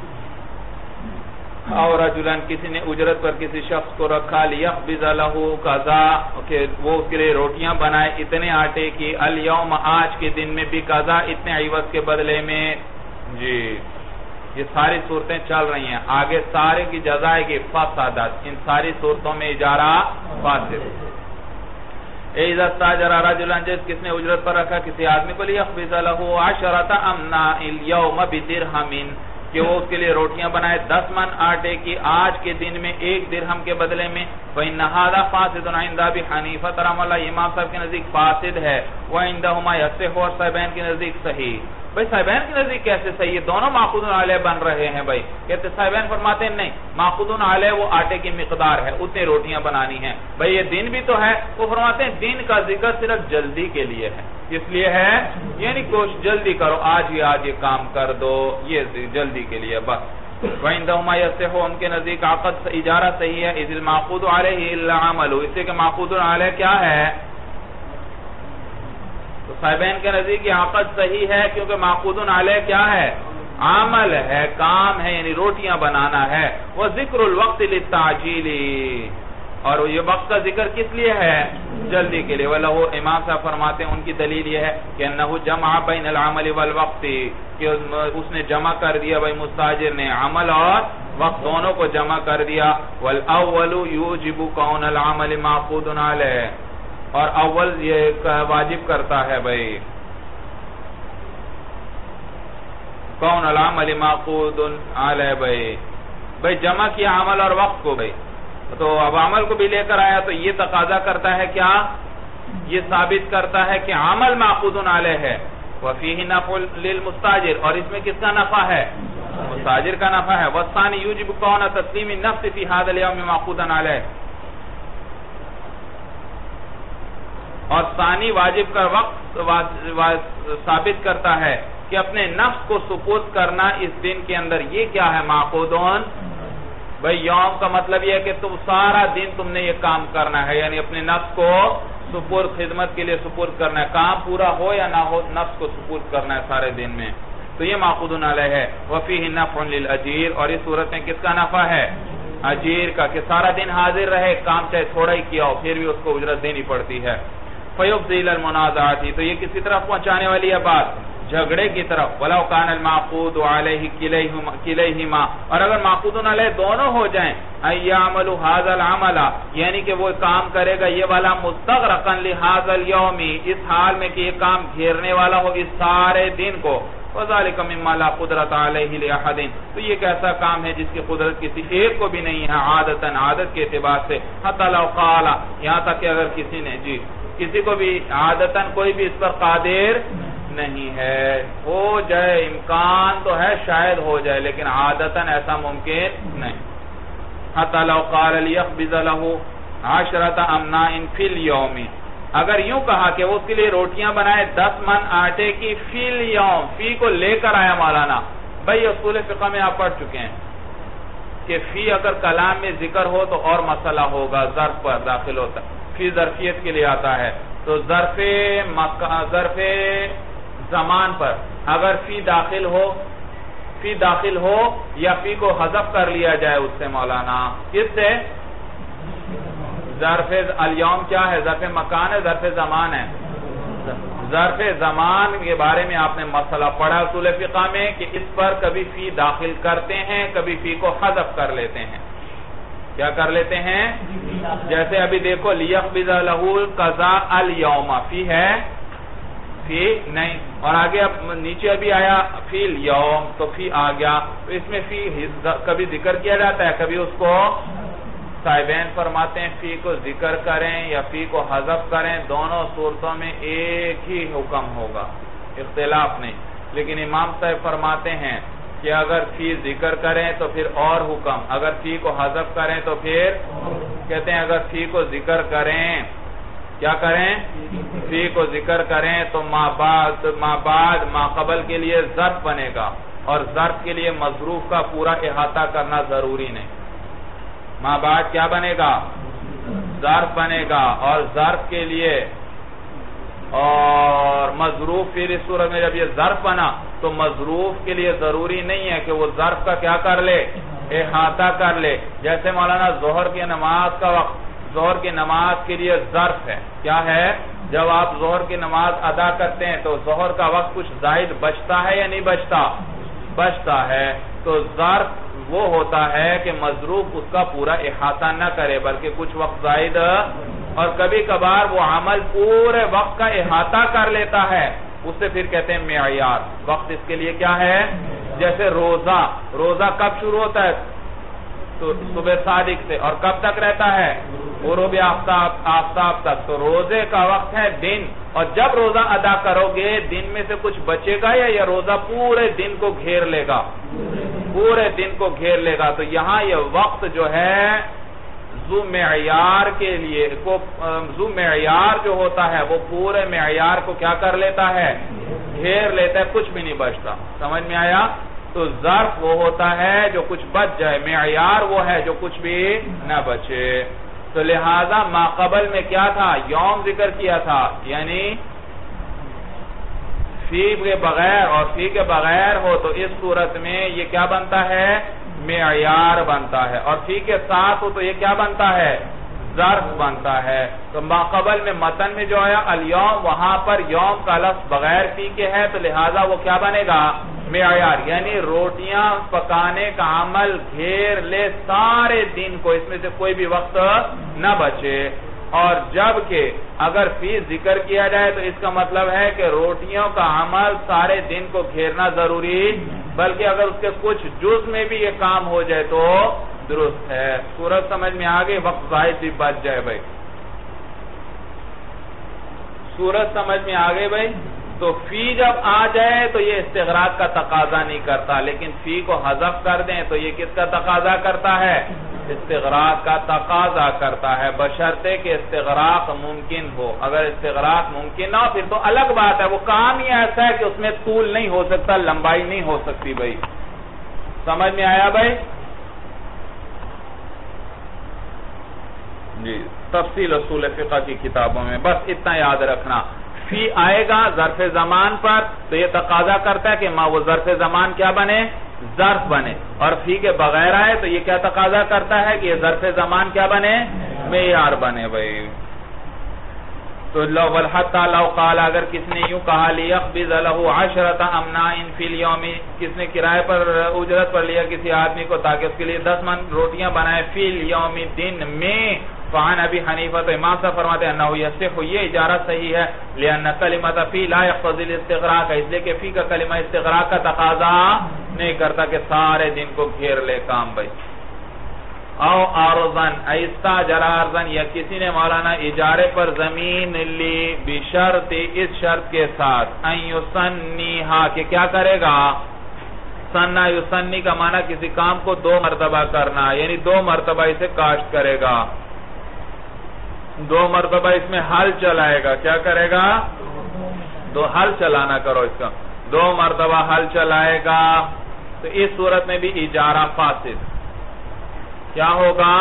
اور رجلن کسی نے اجرت پر کسی شخص کو رکھا، لیخبز لہ قضا، کہ وہ اس کے لیے روٹیاں بنائے اتنے آٹے کی، الیوم آج کے دن میں بھی قضا اتنے عوض کے بدلے میں، جی یہ ساری صورتیں چل رہی ہیں، آگے سارے کی جزائے کی فسادت، ان ساری صورتوں میں اجارہ فاسد۔ اِذَا اسْتَأْجَرَ رَجُلًا، کس نے اجرت پر رکھا کسی آدمی کو، لِيَخْبِزَ لَهُ عَشْرَةَ أَمْنَاءٍ الْيَوْمَ بِدِرْهَمٍ، کہ وہ اس کے لیے روٹیاں بنائے 10 من آٹے کی آج کے دن میں 1 درہم کے بدلے میں۔ فَإِنَّ هَذَا فَاسِدٌ عِنْدَ أَبِي حَنِيفَةَ رحمہ اللہ، امام صاحب کے نزدیک فاسد ہے، وَعِنْدَهُمَا يَصِحُّ، اور صاحبین کے نزدیک صحیح۔ بھئی صاحبین کے نزدیک کیسے صحیح ہے؟ دونوں ماخوذ علیہ بن رہے ہیں بھائی، کہتے صاحبین فرماتے ہیں نہیں، ماخوذ علیہ وہ آٹے کی مقدار ہے، اتنی روٹیاں بنانی ہیں۔ بھئی یہ دن بھی تو ہے، وہ فرماتے ہیں دن کا ذکر صرف جلدی کے لیے ہے، اس لیے ہے یعنی کوشش جلدی کرو، آج یہ کام کر دو، یہ جلدی کے لیے بس۔ وَعِنْدَهُمَا يَصِحُّ، ان کے نزدیک عقد اجارہ صحیح ہے، اِذِ الْمَعْقُودُ عَلَيْهِ إِلَّا عَمَلُ، اس سے کہ معقود علیہ کیا ہے؟ تو صاحبین کے نزدیک یہ عقد صحیح ہے کیونکہ معقود علیہ کیا ہے؟ عمل ہے، کام ہے، یعنی روٹیاں بنانا ہے۔ وَذِكْرُ الْوَقْتِ لِلتَّعْجِيلِ، اور یہ وقت کا ذکر کس لیے ہے؟ جلدی کے لیے۔ وَلَهُ، امام صاحب فرماتے ہیں ان کی دلیل یہ ہے کہ أَنَّهُ جَمَعَ بَيْنَ الْعَمَلِ وَالْوَقْتِ، کہ اس نے جمع کر دیا بھائی مستاجر نے عمل اور وقت دونوں کو جمع کر دیا۔ وَالْأَوَّلُ يُوجِبُ كَوْنَ الْعَمَلِ مَعْقُودٌ عَلَيْهِ، اور اول یہ واجب کرتا ہے بھائی کون العمل معقود علیہ، بھائی جمع کیا عمل اور وقت کو بھائی، تو اب عمل کو بھی لے کر آیا تو یہ تقاضا کرتا ہے کیا؟ یہ ثابت کرتا ہے کہ عمل معقود علیہ ہے۔ وَفِيهِ نَفْعٌ لِلْمُسْتَاجِرِ، اور اس میں کس کا نفع ہے؟ مستاجر کا نفع ہے۔ وَالثَّانِي يُوجِبُ كَوْنَ تَسْلِيمِ النَّفْسِ فِي هَذَا الْيَوْمِ مَعْقُودًا عَلَيْهِ، اور ثانی واجب کا وقت ثابت کرتا ہے کہ اپنے نفس کو سپرد کرنا اس دن کے اندر، یہ کیا ہے؟ معقودون۔ بھئی یوم کا مطلب یہ ہے کہ تم سارا دن تم نے یہ کام کرنا ہے، یعنی اپنے نفس کو سپرد، خدمت کے لیے سپرد کرنا ہے، کام پورا ہو یا نہ ہو نفس کو سپرد کرنا ہے سارے دن میں، تو یہ معقودون علیہ ہے۔ وَفِيهِ نَفْعٌ لِلْأَجِيرِ، اور اس صورت میں کس کا نفع ہے؟ اجیر کا، کہ سارا دن حاضر رہے، کام چاہے تھوڑا ہی کیا ہو پھر بھی اس کو اجرت دینی پڑتی ہے۔ فَيُفْضِي إِلَى الْمُنَازَعَةِ، تو یہ کسی طرف پہنچانے والی ہے بات؟ جھگڑے کی طرف۔ وَلَوْ كَانَ الْمَعْقُودُ عَلَيْهِ كِلَيْهِمَا، اور اگر معقود علیہ دونوں ہو جائیں، أَن يَعْمَلُ هَذَا الْعَمَلَ، یعنی کہ وہ کام کرے گا یہ والا مُسْتَغْرَقًا لِهَذَا الْيَوْمِ، اس حال میں کہ یہ کام گھیرنے والا ہو اس سارے دن کو۔ وَذَلِكَ مِمَّا لَا قُدْرَةَ عَلَيْهِ لِأَحَدٍ، تو یہ ایک ایسا کام ہے جس کی قدرت کسی ایک کو بھی نہیں ہے، عادت کے اعتبار سے۔ حَتَّى لَوْ قَالَ، یہاں تک کہ اگر کسی نے کسی کو بھی عادتاً کوئی بھی اس پر قادر نہیں ہے، ہو جائے امکان تو ہے شاید ہو جائے لیکن عادتاً ایسا ممکن نہیں۔ حَتَّى لَوْ قَالَ لِيَخْبِزَ لَهُ عَشْرَةَ أَمْنَاءٍ فِي الْيَوْمِ، اگر یوں کہا کہ وہ اس کے لیے روٹیاں بنائے 10 من آٹے کی فی اليوم، فی کو لے کر آیا مولانا، بھئی اصول فقہ میں آپ پڑھ چکے ہیں کہ فی اگر کلام میں ذکر ہو تو اور مسئلہ ہوگا، ظرف پر داخل ہوتا ہے، فی ظرفیت کے لیے آتا ہے، تو ظرف زمان پر اگر فی داخل ہو یا فی کو حذف کر لیا جائے اس سے مولانا، کس سے؟ ظرف الیوم کیا ہے؟ ظرف مکان ہے، ظرف زمان ہے۔ ظرف زمان کے بارے میں آپ نے مسئلہ پڑھا اصول فقہ میں کہ اس پر کبھی فی داخل کرتے ہیں، کبھی فی کو حذف کر لیتے ہیں۔ کیا کر لیتے ہیں؟ جیسے ابھی دیکھو لِيَخْبِزَ لَهُ الْقَضَاءَ الْيَوْمَ، فی ہے؟ فی نہیں، اور آگے اب نیچے ابھی آیا فی اليوم تو فی آ گیا، تو اس میں فی کبھی ذکر کیا جاتا ہے، کبھی اس کو صاحبین فرماتے ہیں فی کو ذکر کریں یا فی کو حذف کریں، دونوں صورتوں میں ایک ہی حکم ہوگا، اختلاف نہیں، لیکن امام صاحب فرماتے ہیں کہ اگر فی ذکر کریں تو پھر اور حکم، اگر فی کو حذف کریں تو پھر کہتے ہیں اگر فی کو ذکر کریں، کیا کریں؟ فی کو ذکر کریں تو ما بعد ما قبل کے لیے ظرف بنے گا، اور ظرف کے لیے مظروف کا پورا احاطہ کرنا ضروری نہیں، ما بعد کیا بنے گا؟ ظرف بنے گا، اور ظرف کے لیے اور مظروف پھر اس صورت میں جب یہ ظرف بنا تو مظروف کے لیے ضروری نہیں ہے کہ وہ ظرف کا کیا کر لے؟ احاطہ کر لے۔ جیسے مولانا ظہر کی نماز کا وقت، ظہر کی نماز کے لیے ظرف ہے، کیا ہے؟ جب آپ ظہر کی نماز ادا کرتے ہیں تو ظہر کا وقت کچھ زائد بچتا ہے یا نہیں بچتا؟ بچتا ہے، تو ظرف وہ ہوتا ہے کہ مضروب اس کا پورا احاطہ نہ کرے بلکہ کچھ وقت زائد، اور کبھی کبھار وہ عمل پورے وقت کا احاطہ کر لیتا ہے، اس سے پھر کہتے ہیں معیار۔ وقت اس کے لیے کیا ہے؟ جیسے روزہ کب شروع ہوتا ہے؟ تو صبح صادق سے، اور کب تک رہتا ہے؟ غروب آفتاب تک۔ تو روزے کا وقت ہے دن، اور جب روزہ ادا کرو گے دن میں سے کچھ بچے گا یا یہ روزہ پورے دن کو گھیر لے گا؟ پورے دن کو گھیر لے گا۔ تو یہاں یہ وقت جو ہے ذو معیار کے لیے، ذو معیار جو ہوتا ہے وہ پورے معیار کو کیا کر لیتا ہے؟ گھیر لیتا ہے، کچھ بھی نہیں بچتا۔ سمجھ میں آیا؟ تو ظرف وہ ہوتا ہے جو کچھ بچ جائے، معیار وہ ہے جو کچھ بھی نہ بچے۔ تو لہذا ما قبل میں کیا تھا؟ یوم ذکر کیا تھا، یعنی فی کے بغیر، اور فی کے بغیر ہو تو اس صورت میں یہ کیا بنتا ہے؟ معیار بنتا ہے، اور فی کے ساتھ ہو تو یہ کیا بنتا ہے؟ ظرف بنتا ہے۔ تو ما قبل میں متن میں جو آیا الیوم، وہاں پر یوم کا لفظ بغیر فی کے ہے، تو لہذا وہ کیا بنے گا؟ معیار، یعنی روٹیاں پکانے کا عمل گھیر لے سارے دن کو، اس میں سے کوئی بھی وقت نہ بچے۔ اور جبکہ اگر فی ذکر کیا جائے تو اس کا مطلب ہے کہ روٹیوں کا عمل سارے دن کو گھیرنا ضروری، بلکہ اگر اس کے کچھ جز میں بھی یہ کام ہو جائے تو درست ہے۔ صورت سمجھ میں آگے، وقت زائد بھی بچ جائے بھائی۔ صورت سمجھ میں آگے بھائی۔ تو فی جب آ جائے تو یہ استغراق کا تقاضا نہیں کرتا، لیکن فی کو حذف کر دیں تو یہ کس کا تقاضا کرتا ہے؟ استغراق کا تقاضا کرتا ہے، بشرطے کہ استغراق ممکن ہو۔ اگر استغراق ممکن نہ ہو پھر تو الگ بات ہے، وہ کام ہی ایسا ہے کہ اس میں طول نہیں ہو سکتا، لمبائی نہیں ہو سکتی بھائی۔ سمجھ میں آیا بھائی؟ جی، تفصیل اصول فقہ کی کتابوں میں بس اتنا یاد رکھنا۔ فی آئے گا ظرف زمان پر تو یہ تقاضا کرتا ہے کہ وہ ظرف زمان کیا بنے؟ ظرف بنے، اور فی کے بغیر آئے تو یہ کیا تقاضا کرتا ہے کہ یہ ظرف زمان کیا بنے؟ معیار بنے بھائی۔ تو لو والحتی لو قال، اگر کس نے یوں کہا لیقبض له 10 امناء فی اليوم، کس نے کرائے پر اجرت پر لیا کسی آدمی کو تاکہ اس کے لیے 10 من روٹیاں بنائے، فی اليوم دن میں، فعن ابی حنیفہ تو امام صاحب فرماتے ہیں انہو یصح، یہ اجارہ صحیح ہے، لأن کلمۃ فی لا یقتضی الاستغراق، اس لیے کہ فی کا کلمہ استغراق کا تقاضا نہیں کرتا کہ سارے دن کو گھیر لے کام بھائی۔ او عارضن، استاجر عارضن، یا کسی نے مولانا اجارے پر زمین لی بشرط، اس شرط کے ساتھ ان یسنیہا، کہ کیا کرے گا؟ سننا، یسنی کا معنی کسی کام کو 2 مرتبہ کرنا، یعنی 2 مرتبہ اسے کاشت کرے گا، 2 مرتبہ اس میں حل چلائے گا۔ کیا کرے گا؟ 2 حل چلانا کرو اس کا، 2 مرتبہ حل چلائے گا، تو اس صورت میں بھی اجارہ فاسد۔ کیا ہوگا؟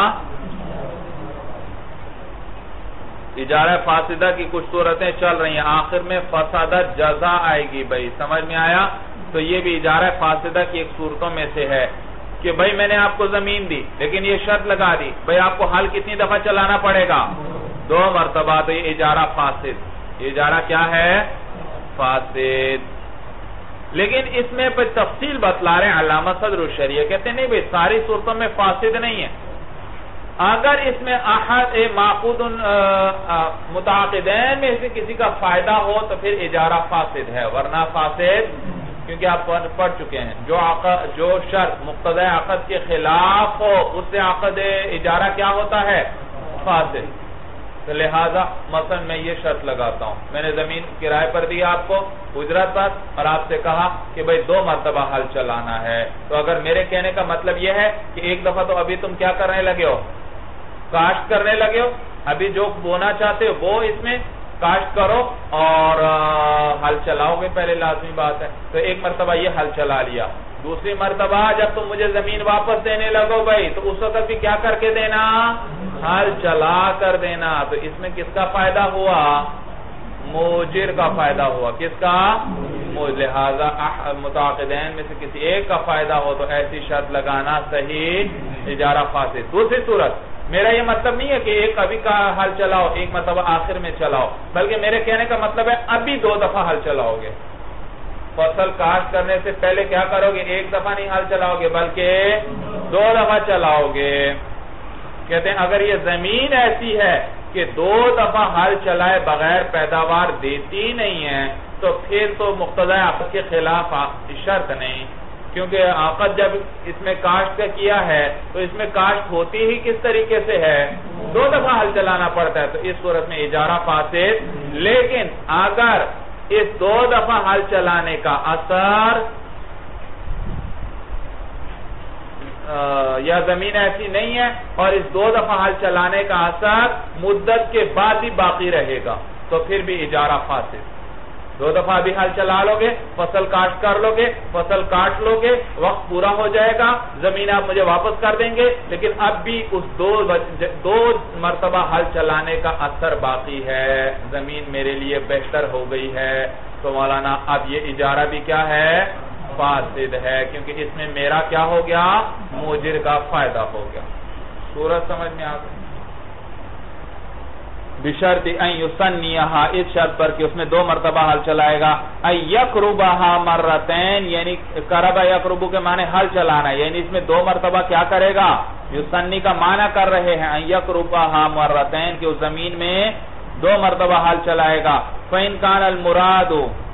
اجارہ فاسدہ کی کچھ صورتیں چل رہی ہیں، آخر میں فسادت جزا آئے گی بھائی، سمجھ میں آیا؟ تو یہ بھی اجارہ فاسدہ کی ایک صورتوں میں سے ہے کہ بھائی میں نے آپ کو زمین دی لیکن یہ شرط لگا دی بھائی آپ کو حل کتنی دفعہ چلانا پڑے گا؟ 2 مرتبہ، تو یہ اجارہ فاسد، یہ اجارہ کیا ہے؟ فاسد۔ لیکن اس میں پہ تفصیل بتلا رہے ہیں علامہ صدر الشریعہ، کہتے ہیں نہیں بھائی ساری صورتوں میں فاسد نہیں ہے، اگر اس میں احد معقود متعاقدین میں سے کسی کا فائدہ ہو تو پھر اجارہ فاسد ہے، ورنہ فاسد، کیونکہ آپ پڑھ چکے ہیں جو شرط مقتضی عقد کے خلاف ہو اس سے عقد اجارہ کیا ہوتا ہے؟ فاسد۔ تو لہذا مثلا میں یہ شرط لگاتا ہوں، میں نے زمین کرائے پر دی آپ کو اجرت پر، اور آپ سے کہا کہ بھئی 2 مرتبہ حل چلانا ہے، تو اگر میرے کہنے کا مطلب یہ ہے کہ ایک دفعہ تو ابھی تم کیا کرنے لگے ہو؟ کاشت کرنے لگے ہو، ابھی جو بونا چاہتے ہو وہ اس میں کاشت کرو اور حل چلاؤ گے، پہلے لازمی بات ہے، تو 1 مرتبہ یہ حل چلا لیا، دوسری مرتبہ جب تم مجھے زمین واپس دینے لگو بھائی تو اس وقت بھی کیا کر کے دینا؟ حل چلا کر دینا۔ تو اس میں کس کا فائدہ ہوا؟ موجر کا فائدہ ہوا، کس کا؟ لہذا متعاقدین میں سے کسی ایک کا فائدہ ہو تو ایسی شرط لگانا صحیح، اجارہ فاسد۔ دوسری صورت، میرا یہ مطلب نہیں ہے کہ ایک ابھی کا حل چلاؤ 1 مرتبہ آخر میں چلاؤ، بلکہ میرے کہنے کا مطلب ہے ابھی 2 دفعہ حل چلاؤ گے، فصل کاشت کرنے سے پہلے کیا کرو گے؟ ایک دفعہ نہیں ہل چلاؤ گے بلکہ 2 دفعہ چلاؤ گے. کہتے ہیں اگر یہ زمین ایسی ہے کہ 2 دفعہ ہل چلائے بغیر پیداوار دیتی نہیں ہے تو پھر تو مقتضی عقد کے خلاف شرط نہیں، کیونکہ عقد جب اس میں کاشت کا کیا ہے تو اس میں کاشت ہوتی ہی کس طریقے سے ہے؟ 2 دفعہ ہل چلانا پڑتا ہے، تو اس صورت میں اجارہ فاسد. لیکن اگر اس 2 دفعہ ہل چلانے کا اثر یا زمین ایسی نہیں ہے اور اس 2 دفعہ ہل چلانے کا اثر مدت کے بعد بھی باقی رہے گا تو پھر بھی اجارہ فاسد. 2 دفعہ بھی ہل چلا لو گے، فصل کاشت کر لو گے، فصل کاٹ لو گے، وقت پورا ہو جائے گا، زمین آپ مجھے واپس کر دیں گے، لیکن اب بھی اس 2 مرتبہ ہل چلانے کا اثر باقی ہے، زمین میرے لیے بہتر ہو گئی ہے، تو مولانا اب یہ اجارہ بھی کیا ہے؟ فاسد ہے، کیونکہ اس میں میرا کیا ہو گیا؟ موجر کا فائدہ ہو گیا. صورت سمجھ میں آ گئی؟ بشرط ان یسنیہا، اس شرط پر کہ اس میں 2 مرتبہ ہل چلائے گا. ان یقربہا مرتین، یعنی قربہ یقربو کے معنی ہل چلانا، یعنی اس میں 2 مرتبہ کیا کرے گا؟ یسنی کا معنی کر رہے ہیں ان یقربہا مرتین، کہ اس زمین میں 2 مرتبہ ہل چلائے گا. فَإِن كَانَ الْمُرَادُ،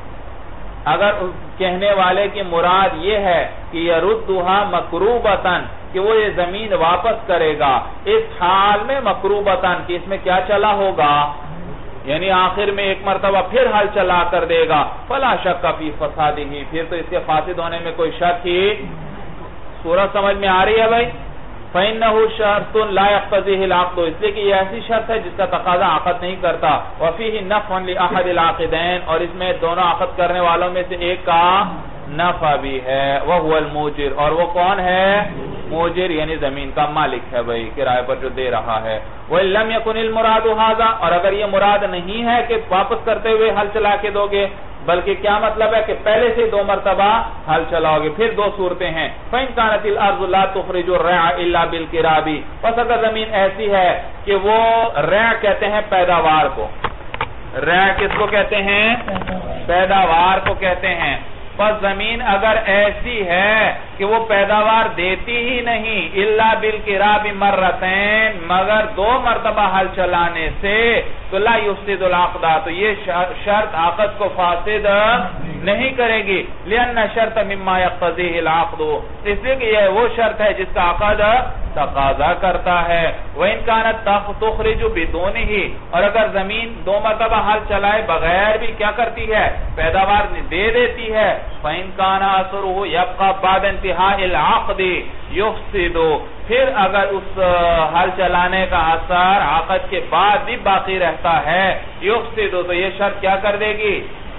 اگر کہنے والے کی مراد یہ ہے کہ یردھا مکروبتاً، کہ وہ یہ زمین واپس کرے گا اس حال میں مکروبتاً، کہ اس میں کیا چلا ہوگا، یعنی آخر میں 1 مرتبہ پھر ہل چلا کر دے گا، فلا شک فی فسادہ، پھر تو اس کے فاسد ہونے میں کوئی شک ہی. صورت سمجھ میں آ رہی ہے بھائی؟ فَإِنَّهُ شَرْطٌ لَا يَقْتَضِيهِ الْعَقْدُ، اس لیے کہ یہ ایسی شرط ہے جس کا تقاضا عقد نہیں کرتا. وَفِيهِ نَفْعٌ لِأَحَدِ الْعَاقِدَيْنِ، اور اس میں دونوں عقد کرنے والوں میں سے ایک کا نفع بھی ہے. وَهُوَ الْمُوجِرُ، اور وہ کون ہے؟ موجر، یعنی زمین کا مالک ہے بھائی، کرائے پر جو دے رہا ہے. وَإِن لَمْ يَكُنِ الْمُرَادُ هَذَا، اور اگر یہ مراد نہیں ہے کہ واپس کرتے ہوئے ہل چلا کے دو گے، بلکہ کیا مطلب ہے کہ پہلے سے 2 مرتبہ ہل چلاؤ گے. پھر 2 صورتیں ہیں. فَإِن كَانَتِ الْأَرْضُ لَا تُخْرِجُ الرَّعَ إِلَّا بِالْكِرَابِ، پس اگر زمین ایسی ہے کہ وہ رع کہتے ہیں پیداوار کو، رع کس کو کہتے ہیں؟ پیداوار کو کہتے ہیں. پس زمین اگر ایسی ہے کہ وہ پیداوار دیتی ہی نہیں الا بالکراب مرتین، مگر 2 مرتبہ ہل چلانے سے، تو لا یفسد العقد، تو یہ شرط عقد کو فاسد نہیں کرے گی. لأن شرط مما یقتضیہ العقد، اس لیے کہ یہ وہ شرط ہے جس کا عقد تقاضا کرتا ہے. وَإِن كَانَتْ تُخْرِجُ بِدُونِهِ، اور اگر زمین 2 مرتبہ ہل چلائے بغیر بھی کیا کرتی ہے؟ پیداوار دے دیتی ہے. فَإِن كَانَ أَثَرُهُ يَبْقَى بَعْدَ انتهاء الْعَقْدِ يُفْسِدُ، پھر اگر اس ہل چلانے کا اثر عقد کے بعد بھی باقی رہتا ہے، يُفْسِدُ، تو یہ شرط کیا کر دے گی؟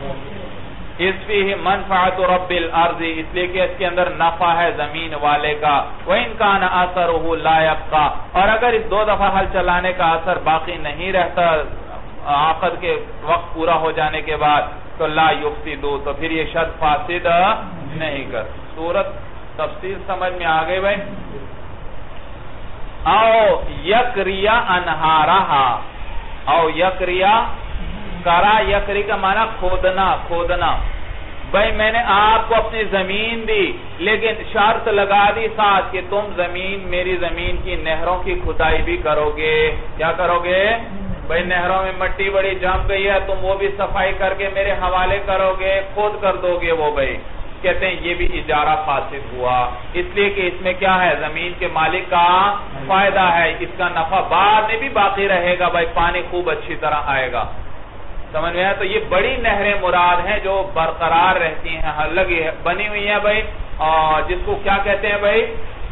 اس فیہ منفعت رب الارض، اس لیے کہ اس کے اندر نفع ہے زمین والے کا. وَإِن كَانَ أَثَرُهُ لَا يَبْقَى، اور اگر اس 2 دفعہ ہل چلانے کا اثر باقی نہیں رہتا عقد کے وقت پورا ہو جانے کے بعد، تو لا یفسد، تو پھر یہ شرط فاسد نہیں کر. صورت تفصیل سمجھ میں آ گئی بھائی؟ او یکریا انہارہا، او یکریا، کرا یکری کا معنی کھودنا. بھائی میں نے آپ کو اپنی زمین دی، لیکن شرط لگا دی ساتھ کہ تم میری زمین کی نہروں کی کھدائی بھی کرو گے. کیا کرو گے؟ بھائی نہروں میں مٹی بڑی جم گئی ہے، تم وہ بھی صفائی کر کے میرے حوالے کرو گے، کھود کر دو گے وہ. بھائی کہتے ہیں یہ بھی اجارہ فاسد ہوا، اس لیے کہ اس میں کیا ہے؟ زمین کے مالک کا فائدہ ہے، اس کا نفع بعد میں بھی باقی رہے گا. بھائی پانی خوب اچھی طرح آئے گا. سمجھ میں آیا؟ تو یہ بڑی نہریں مراد ہیں جو برقرار رہتی ہیں، لگی بنی ہوئی ہیں بھائی، اور جس کو کیا کہتے ہیں بھائی؟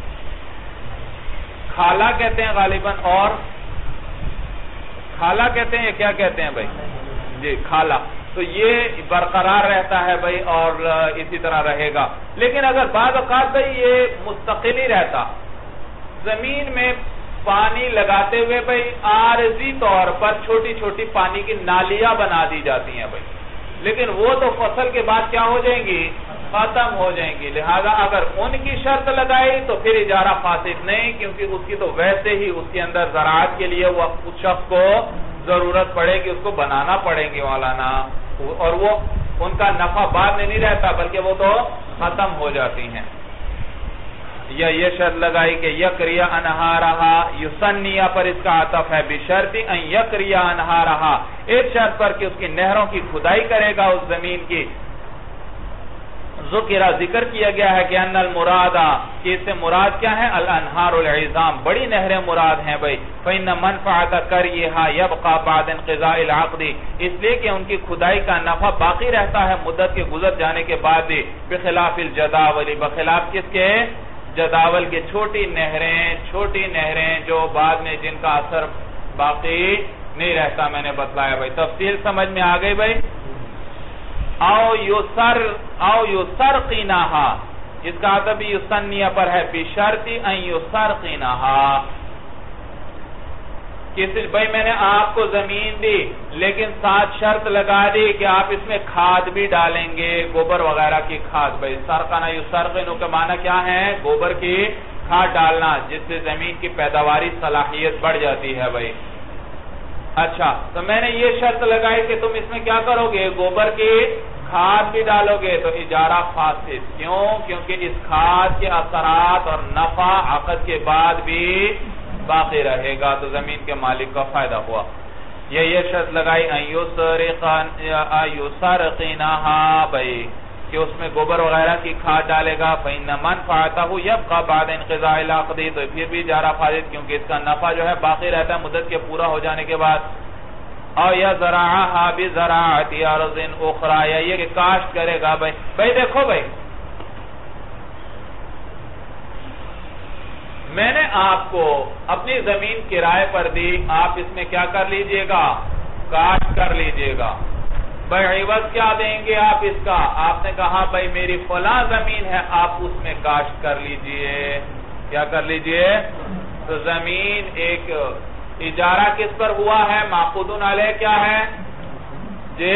کھالا کہتے ہیں غالباً، اور کھالا کہتے ہیں، کیا کہتے ہیں بھائی؟ جی کھالا. تو یہ برقرار رہتا ہے بھائی، اور اسی طرح رہے گا. لیکن اگر بعض اوقات بھائی یہ مستقل ہی رہتا، زمین میں پانی لگاتے ہوئے بھائی عارضی طور پر چھوٹی چھوٹی پانی کی نالیاں بنا دی جاتی ہیں بھائی، لیکن وہ تو فصل کے بعد کیا ہو جائیں گی؟ ختم ہو جائیں گی. لہذا اگر ان کی شرط لگائی تو پھر اجارہ فاسد نہیں، کیونکہ اس کی تو ویسے ہی اس کے اندر زراعت کے لیے وہ اس شخص کو ضرورت پڑے گی، اس کو بنانا پڑے گی مولانا. اور وہ ان کا نفع بعد میں نہیں رہتا بلکہ وہ تو ختم ہو جاتی ہیں. یا یہ شرط لگائی کہ یکریا انہارہا، یسنیہ پر اس کا عطف ہے، بشرط ان یکریا انہارہا، ایک شرط پر کہ اس کی نہروں کی کھدائی کرے گا اس زمین کی. ذکر کیا گیا ہے کہ ان المرادہ، کہ اس سے مراد کیا ہے؟ الانہار العظام، بڑی نہریں مراد ہیں بھئی. فإن منفعت کریہا یبقى بعد انقضاء العقد، اس لیے کہ ان کی کھدائی کا نفع باقی رہتا ہے مدت کے گزر جانے کے بعد بھی. بخلاف الجداول، بخلاف کس کے؟ جداول کے چھوٹی نہریں جو بعد میں جن کا اثر باقی نہیں رہتا، میں نے بتلایا بھئی. تفصیل سمجھ میں آ گئی بھئی؟ او یسرقینہا، اس کا عطف یسنیہ پر ہے، بشرط ان یسرقینہا. بھئی میں نے آپ کو زمین دی لیکن ساتھ شرط لگا دی کہ آپ اس میں کھاد بھی ڈالیں گے، گوبر وغیرہ کی کھاد. بھئی سرقنا یسرقنو کے معنی کیا ہے؟ گوبر کی کھاد ڈالنا، جس سے زمین کی پیداواری صلاحیت بڑھ جاتی ہے بھئی. اچھا، تو میں نے یہ شرط لگائی کہ تم اس میں کیا کرو گے؟ گوبر کی کھاد بھی ڈالو گے. تو اجارہ فاسد. کیوں؟ کیونکہ اس کھاد کے اثرات اور نفع عقد کے بعد بھی باقی رہے گا، تو زمین کے مالک کا فائدہ ہوا. یہ شرط لگائی یسرقینہا بھئی، کہ اس میں گوبر وغیرہ کی کھاد ڈالے گا. فإن منفعتہ یبقى بعد انقضاء العقد، تو پھر بھی اجارہ فاسد کیونکہ اس کا نفع جو ہے باقی رہتا ہے مدت کے پورا ہو جانے کے بعد. اور یا زرعہا بزراعت ارض اخرى، یا یہ کہ کاشت کرے گا. بھئی دیکھو بھئی، میں نے آپ کو اپنی زمین کرائے پر دی، آپ اس میں کیا کر لیجئے گا؟ کاشت کر لیجئے گا. بھئی عوض کیا دیں گے آپ اس کا؟ آپ نے کہا بھئی میری فلاں زمین ہے، آپ اس میں کاشت کر لیجئے. کیا کر لیجئے؟ تو زمین ایک اجارہ کس پر ہوا ہے؟ معقودن علیہ کیا ہے جی؟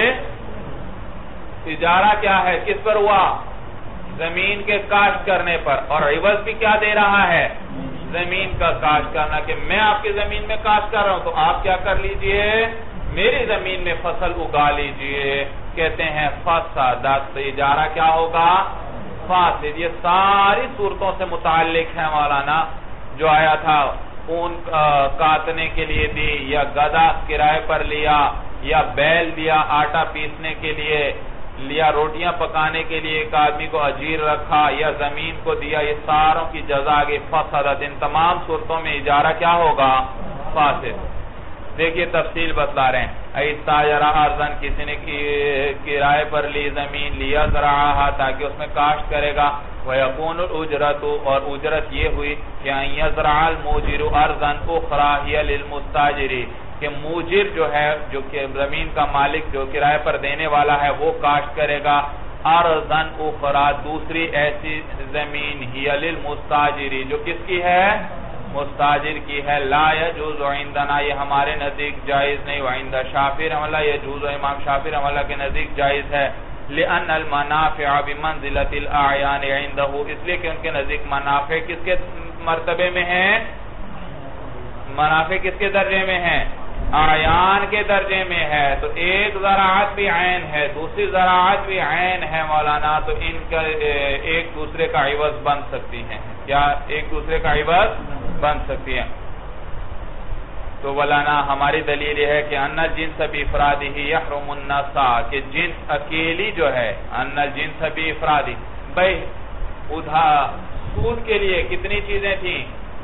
اجارہ کیا ہے؟ کس پر ہوا؟ زمین کے کاشت کرنے پر. اور عوض بھی کیا دے رہا ہے؟ زمین کا کاشت کرنا، کہ میں آپ کی زمین میں کاشت کر رہا ہوں تو آپ کیا کر لیجئے؟ میری زمین میں فصل اگا لیجئے. کہتے ہیں فسادت. تو اجارہ کیا ہوگا؟ فاسد. یہ ساری صورتوں سے متعلق ہے مولانا. جو آیا تھا اون کاٹنے کے لیے دی، یا گدھا کرائے پر لیا، یا بیل دیا آٹا پیسنے کے لیے، لیا روٹیاں پکانے کے لیے ایک آدمی کو اجیر رکھا، یا زمین کو دیا، یہ ساروں کی جزا کے فسادت. ان تمام صورتوں میں اجارہ کیا ہوگا؟ فاسد. دیکھیے تفصیل بتلا رہے ہیں. ایستاجرہ ارضن، کسی نے کرائے پر لی زمین، لیا زرعہا تاکہ اس میں کاشت کرے گا. وَيَكُونُ الْأُجْرَةُ، اور اجرت یہ ہوئی کہ أَن يَزْرَعَ الْمُوجِرُ أَرْضًا أُخْرَى هِيَ لِلْمُسْتَاجِرِ، کہ موجر جو ہے، جو کہ زمین کا مالک جو کرائے پر دینے والا ہے، وہ کاشت کرے گا. أَرْضًا أُخْرَى، دوسری ایسی زمین، هِيَ لِلْمُسْتَاجِرِ، جو کس کی ہے؟ مستاجر کی ہے. لا يجوز عندنا، یہ ہمارے نزدیک جائز نہیں. وعند شافعی رحمہ اللہ يجوز، امام شافعی رحمہ اللہ کے نزدیک جائز ہے. لأن المنافع بمنزلة الأعیان عنده، اس لیے کہ ان کے نزدیک منافع کس کے مرتبے میں ہیں؟ منافع کس کے درجے میں ہیں؟ اعیان کے درجے میں ہے. تو ایک زراعت بھی عین ہے، دوسری زراعت بھی عین ہے مولانا. تو ان کا ایک دوسرے کا عوض بن سکتی ہیں. کیا ایک دوسرے کا عوض بن سکتی ہیں؟ تو ولانا ہماری دلیل یہ ہے کہ ان الجنس بافرادہ یحرم النساء، کہ جنس اکیلی جو ہے، ان الجنس بافرادہ. بھئی سود کے لیے کتنی چیزیں تھیں؟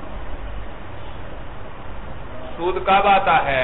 سود کب آتا ہے؟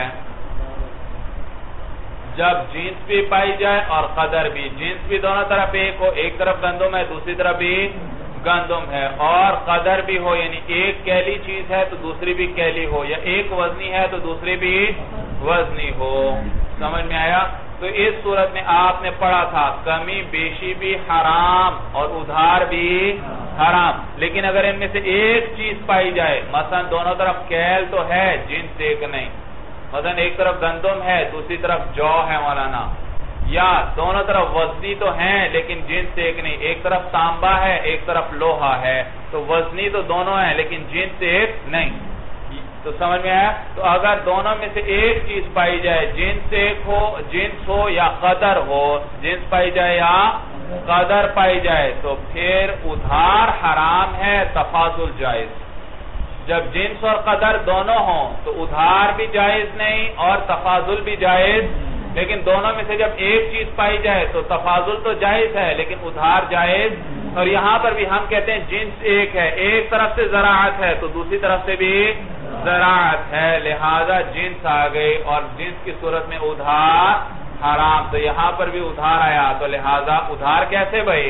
جب جنس بھی پائی جائے اور قدر بھی. جنس بھی دونوں طرف ایک ہو، ایک طرف گندم ہے دوسری طرف بھی گندم ہے، اور قدر بھی ہو، یعنی ایک کیلی چیز ہے تو دوسری بھی کیلی ہو، یا ایک وزنی ہے تو دوسری بھی وزنی ہو. سمجھ میں آیا؟ تو اس صورت میں آپ نے پڑھا تھا کمی بیشی بھی حرام اور ادھار بھی حرام. لیکن اگر ان میں سے ایک چیز پائی جائے، مثلا دونوں طرف کیل تو ہے، جنس ایک نہیں، مثلا ایک طرف گندم ہے دوسری طرف جو ہے مولانا، یا دونوں طرف وزنی تو ہیں لیکن جنس ایک نہیں، ایک طرف تانبا ہے ایک طرف لوہا ہے، تو وزنی تو دونوں ہیں لیکن جنس ایک نہیں. تو سمجھ میں آیا؟ تو اگر دونوں میں سے ایک چیز پائی جائے، جنس ہو یا قدر ہو، جنس پائی جائے یا قدر پائی جائے، تو پھر ادھار حرام ہے، تفاضل جائز۔ جب جنس اور قدر دونوں ہوں تو ادھار بھی جائز نہیں اور تفاضل بھی جائز، لیکن دونوں میں سے جب ایک چیز پائی جائے تو تفاضل تو جائز ہے لیکن ادھار جائز۔ اور یہاں پر بھی ہم کہتے ہیں جنس ایک ہے، ایک طرف سے زراعت ہے تو دوسری طرف سے بھی زراعت ہے، لہذا جنس آ گئی اور جنس کی صورت میں ادھار حرام، تو یہاں پر بھی ادھار آیا، تو لہذا ادھار کیسے بھائی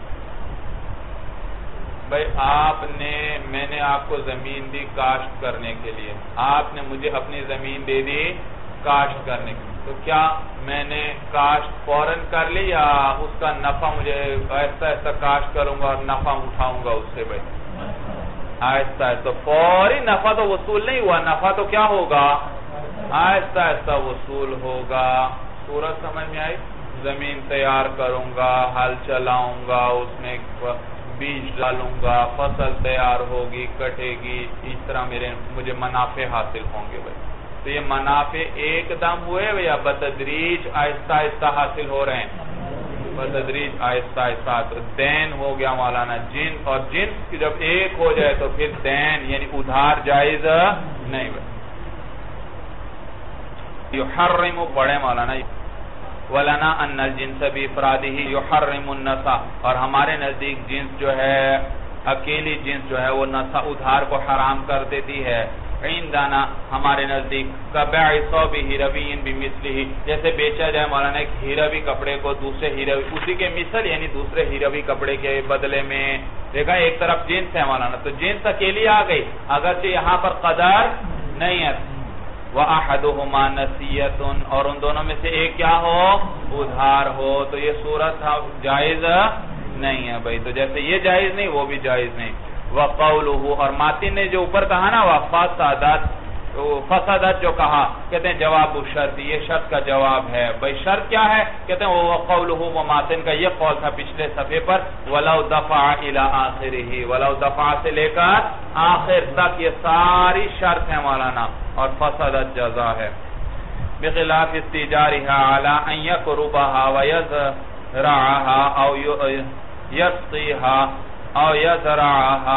میں نے آپ کو زمین دی کاشت کرنے کے لیے، آپ نے مجھے اپنی زمین دے دی کاشت کرنے کے لیے، تو کیا میں نے کاشت فوراً کر لی یا اس کا نفع مجھے آہستہ آہستہ کاشت کروں گا اور نفع اٹھاؤں گا اس سے بھائی؟ آہستہ آہستہ، فوری نفع تو وصول نہیں ہوا، نفع تو کیا ہوگا؟ آہستہ آہستہ وصول ہوگا۔ صورت سمجھ میں آئی؟ زمین تیار کروں گا، ہل چلاؤں گا، اس میں بیج ڈالوں گا، فصل تیار ہوگی، کٹے گی، اس طرح مجھے منافع حاصل ہوں گے بھائی۔ تو یہ منافع ایک دم ہوئے یا بتدریج آہستہ آہستہ حاصل ہو رہے ہیں؟ بتدریج آہستہ آہستہ۔ تو دین ہو گیا مولانا جنس، اور جنس کی جب ایک ہو جائے تو پھر دین یعنی ادھار جائز نہیں بھائی۔ یحرم پڑھے مولانا، وَلَنَا أَنَّ الْجِنْسَ بِإِفْرَادِهِ يُحَرِّمُ النَّسَ، اور ہمارے نزدیک جنس جو ہے، اکیلی جنس جو ہے وہ نسا ادھار کو حرام کر دیتی ہے۔ عندنا ہمارے نزدیک کبیع ثوب ہیروی بمثلہ، جیسے بیچا جائے مولانا ایک ہیروی کپڑے کو دوسرے ہیروی اسی کے مثل یعنی دوسرے ہیروی کپڑے کے بدلے میں، دیکھا ایک طرف جنس ہے مولانا، تو جنس اکیلی آ گئی اگرچہ یہاں پر قدر نہیں ہے۔ وَأَحَدُهُمَا نَسِيَّةٌ، اور ان دونوں میں سے ایک کیا ہو؟ ادھار ہو، تو یہ صورت جائز نہیں ہے بھائی، تو جیسے یہ جائز نہیں وہ بھی جائز نہیں۔ وَقَوْلُهُ، اور ماتن نے جو اوپر کہا نا فسادت جو کہا، کہتے ہیں جواب شرط، یہ شرط کا جواب ہے بھائی۔ شرط کیا ہے؟ کہتے ہیں وَقَوْلُهُ، وہ ماتن کا یہ قول تھا پچھلے صفحے پر، وَلَوْ دَفَعَ إِلَىٰ آخِرِهِ، وَلَوْ دَفَعَ سے لے کر آخر تک یہ ساری شرط ہے مولانا، اور فسادت جزا ہے۔ بخلاف استجارها على ان يقربها ويزرعها او يسقيها او يزرعها،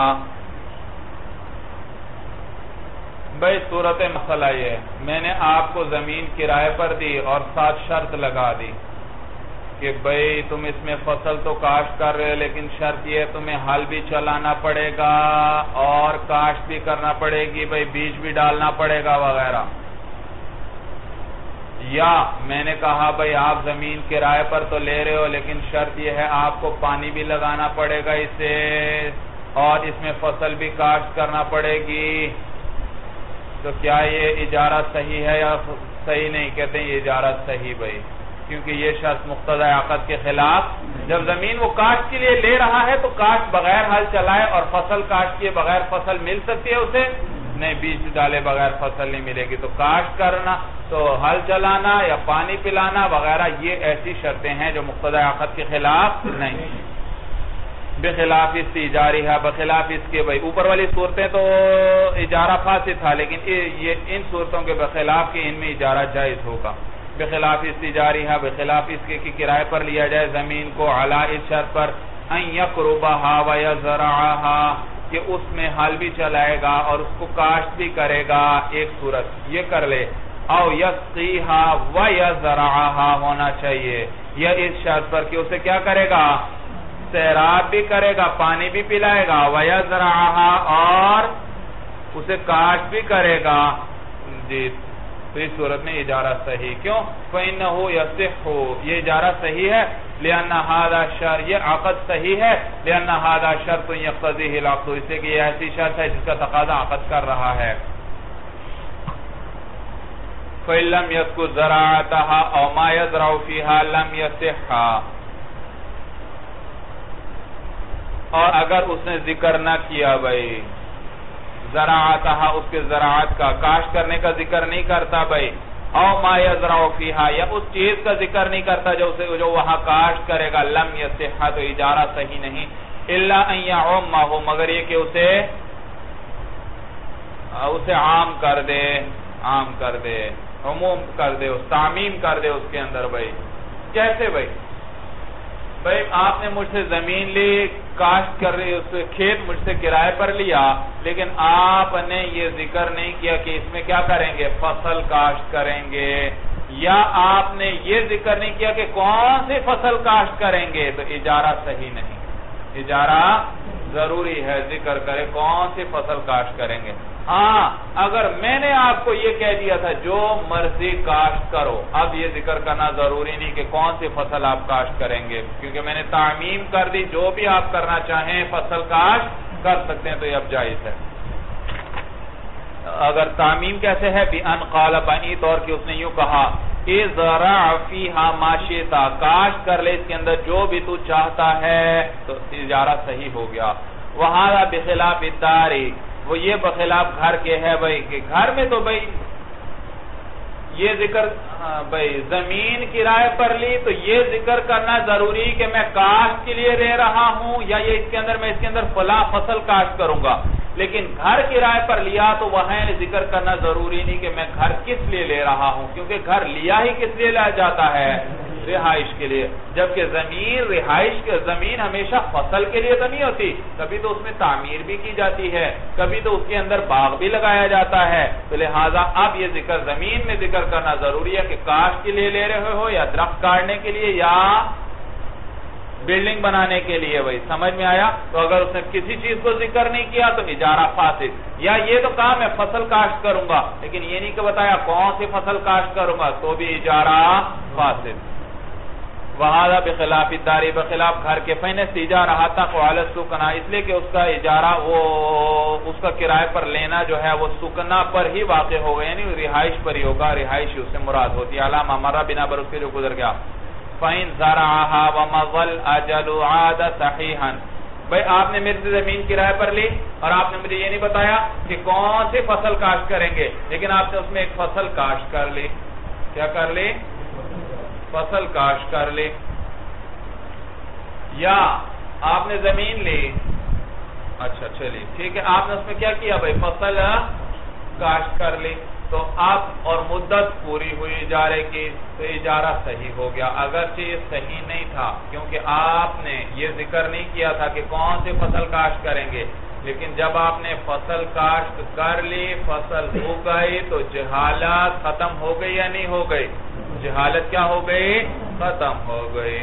بھئی صورت مسئلہ یہ ہے، میں نے آپ کو زمین کرائے پر دی اور ساتھ شرط لگا دی کہ بھئی تم اس میں فصل تو کاشت کر رہے لیکن شرط یہ تمہیں ہل بھی چلانا پڑے گا اور کاشت بھی کرنا پڑے گی، بھئی بیج بھی ڈالنا پڑے گا وغیرہ۔ یا میں نے کہا بھئی آپ زمین کرائے پر تو لے رہے ہو لیکن شرط یہ ہے آپ کو پانی بھی لگانا پڑے گا اسے اور اس میں فصل بھی کاشت کرنا پڑے گی، تو کیا یہ اجارہ صحیح ہے یا صحیح نہیں؟ کہتے ہیں یہ اجارہ صحیح بھئی، کیونکہ یہ شرط مقتضی عقد کے خلاف، جب زمین وہ کاشت کے لیے لے رہا ہے تو کاشت بغیر ہل چلائے اور فصل کاشت کیے بغیر فصل مل سکتی ہے اسے؟ نہیں، بیج ڈالے بغیر فصل نہیں ملے گی، تو کاشت کرنا تو ہل چلانا یا پانی پلانا وغیرہ یہ ایسی شرطیں ہیں جو مقتضی عقد کے خلاف نہیں۔ بخلاف استجارہ، بخلاف اس کے بھائی اوپر والی صورتیں تو اجارہ فاسد تھا لیکن یہ ان صورتوں کے بخلاف کہ ان میں اجارہ جائز ہوگا۔ بخلاف استجارہ، بخلاف اس کے کرائے پر لیا جائے زمین کو، علی اس شرط پر ان یقربها ویزرعها کہ اس میں ہل بھی چلائے گا اور اس کو کاشت بھی کرے گا، ایک صورت یہ کر لے، او یسقیها ویزرعها ہونا چاہیے، یا اس شرط پر کہ اسے کیا کرے گا؟ سیراب بھی کرے گا، پانی بھی پلائے گا، ویزرعها اور اسے کاشت بھی کرے گا، جی تو اس صورت میں اجارہ صحیح۔ کیوں؟ فَإِنَّهُ يَصِحُّ، یہ اجارہ صحیح ہے، لِأَنَّ هَذَا شَرْطٌ، یہ عقد صحیح ہے، لِأَنَّ هَذَا شَرْطٌ يَقْتَضِيهِ الْعَقْدُ، اس سے کہ یہ ایسی شرط ہے جس کا تقاضا عقد کر رہا ہے۔ فَإِن لَّمْ يَذْكُرْ زَرَاعَتَهَا أَوْ مَا يَزْرَعُ فِيهَا لَمْ يَصِحَّ، اور اگر اس نے ذکر نہ کیا بھائی زراعتها، اس کے زراعت کا، کاشت کرنے کا ذکر نہیں کرتا بھائی، او ما یزرع فیہا، یا اس چیز کا ذکر نہیں کرتا جو وہاں کاشت کرے گا، لم یصح، تو اجارہ صحیح نہیں، الا ان یعمہ، مگر یہ کہ اسے اسے عام کر دے، عام کر دے، عموم کر دے، تعمیم کر دے اس کے اندر بھائی. کیسے بھائی؟ بھائی آپ نے مجھ سے زمین لی، کاشت کر رہی، اس کھیت مجھ سے کرائے پر لیا، لیکن آپ نے یہ ذکر نہیں کیا کہ اس میں کیا کریں گے، فصل کاشت کریں گے، یا آپ نے یہ ذکر نہیں کیا کہ کون سی فصل کاشت کریں گے، تو اجارہ صحیح نہیں. اجارہ ضروری ہے ذکر کرے کون سی فصل کاشت کریں گے. ہاں اگر میں نے آپ کو یہ کہہ دیا تھا جو مرضی کاشت کرو، اب یہ ذکر کرنا ضروری نہیں کہ کون سی فصل آپ کاشت کریں گے، کیونکہ میں نے تعمیم کر دی، جو بھی آپ کرنا چاہیں فصل کاشت کر سکتے ہیں، تو یہ اب جائز ہے. اگر تعمیم کیسے ہے؟ بِأَنْ قَالَ، بنی طور کہ اس نے یوں کہا، اِذْرَعْ فِيهَا مَا شِئْتَ، کاشت کر لے اس کے اندر جو بھی تو چاہتا ہے، تو اجارہ صحیح ہو گیا. وَهَذَا بِخِلَافِ الدَّارِ، وہ یہ بخلاف گھر کے ہے بھائی، کہ گھر میں تو بھائی یہ ذکر بھائی زمین کرائے پر لی تو یہ ذکر کرنا ضروری کہ میں کاشت کے لیے لے رہا ہوں، یا یہ اس کے اندر میں اس کے اندر فلاں فصل کاشت کروں گا. لیکن گھر کرائے پر لیا تو وہاں ذکر کرنا ضروری نہیں کہ میں گھر کس لیے لے رہا ہوں، کیونکہ گھر لیا ہی کس لیے لیا جاتا ہے، رہائش کے لیے. جبکہ زمین رہائش کے زمین ہمیشہ فصل کے لیے تو نہیں ہوتی، کبھی تو اس میں تعمیر بھی کی جاتی ہے، کبھی تو اس کے اندر باغ بھی لگایا جاتا ہے. تو لہٰذا اب یہ ذکر زمین میں ذکر کرنا ضروری ہے کہ کاشت کے لیے لے رہے ہو، یا درخت کاٹنے کے لیے، یا بلڈنگ بنانے کے لیے. بھائی سمجھ میں آیا؟ تو اگر اس نے کسی چیز کو ذکر نہیں کیا تو اجارہ فاسد. یا یہ تو کہا میں فصل کاشت کروں گا، لیکن یہ نہیں کہ بتایا کون سی فصل کاشت کروں گا، تو بھی اجارہ فاسد. وَهَذَا بِخِلَافِ الدَّارِ، بخلاف گھر کے. فَإِنَّ اسْتِئْجَارَهَا تَقَعُ عَلَى السُّكَنَا، اس لیے کہ اس کا اجارہ، وہ اس کا کرائے پر لینا جو ہے وہ سکنا پر ہی واقع ہوگا، یعنی رہائش پر ہی ہوگا، رہائش اس سے مراد ہوتی ہے. عَلَى مَا مَرَّ بِنَا، پر اس کے جو گزر گیا. فَإِنْ زَرَعَهَا وَمَضَى الْأَجَلُ عَادَ صَحِيحًا، بھئی آپ نے میرے سے زمین کرائے پر لی اور آپ نے مجھے یہ نہیں بتایا کہ کون سی فصل کاشت کریں گے، لیکن آپ نے اس میں ایک فصل کاشت کر لی. کیا کر لی؟ فصل کاشت کر لی. یا آپ نے زمین لی، اچھا چلیے ٹھیک ہے، آپ نے اس میں کیا کیا بھئی، فصل کاشت کر لی. تو اب اور مدت پوری ہوئی اجارے کی، تو اجارہ صحیح ہو گیا. اگرچہ یہ صحیح نہیں تھا کیونکہ آپ نے یہ ذکر نہیں کیا تھا کہ کون سی فصل کاشت کریں گے، لیکن جب آپ نے فصل کاشت کر لی، فصل ہو گئی، تو جہالت ختم ہو گئی یا نہیں ہو گئی؟ جہالت کیا ہو گئی؟ ختم ہو گئی.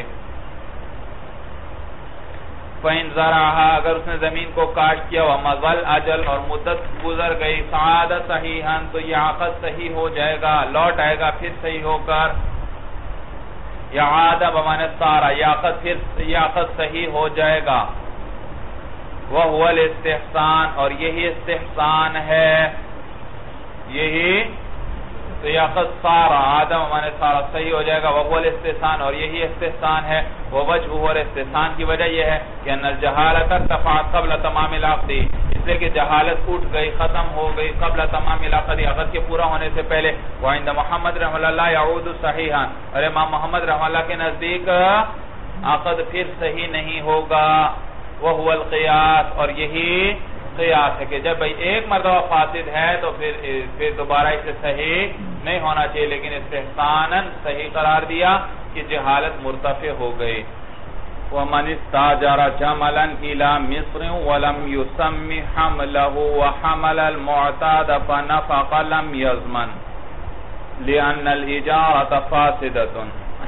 فَإِنْ زَرَعَهَا، اگر اس نے زمین کو کاشت کیا، وَمَضَى الْأَجَلُ، اور مدت گزر گئی، صَعَادَ صَحِيحًا، تو یہ عقد صحیح ہو جائے گا، لوٹ آئے گا پھر صحیح ہو کر. یا عَادَ بمعنی صَارَ، یہ عقد صحیح ہو جائے گا. وَهُوَ الْاِسْتِحْسَانُ، اور یہی استحسان ہے، یہی تو یہ عقد صارا، آدم ہمارے صارا صحیح ہو جائے گا. وَهُوَ الْاِسْتِحْسَانُ، اور یہی استحسان ہے. وَوَجْهُ، اور استحسان کی وجہ یہ ہے کہ أَنَّ الْجَهَالَةَ ارْتَفَعَتْ قَبْلَ تَمَامِ الْعَقْدِ، اس لئے کہ جہالت اٹھ گئی، ختم ہو گئی، قبل تمام العقد، عقد کے پورا ہونے سے پہلے. وَعِنْدَ مُحَمَّدْ رحمہ اللہ يَعُودُ صَحِيحًا، اور امام محمد رحمہ اللہ کے نزدیک عقد پھر صحیح نہیں ہوگا. وَهُوَ الْقِيَاسُ، اور یہی قیاس ہے کہ جب بھئی ایک مرتبہ فاسد ہے تو پھر دوبارہ اسے صحیح نہیں ہونا چاہیے، لیکن استحساناً صحیح قرار دیا کہ جہالت مرتفع ہو گئی. وَمَنِ اسْتَأْجَرَ جَمَلًا إِلَى مِصْرٍ وَلَمْ يُسَمِّ حَمْلَهُ وَحَمَلَ الْمُعْتَادَ فَنَفَقَ لَمْ يَضْمَنْ لِأَنَّ الْإِجَارَةَ فَاسِدَةٌ.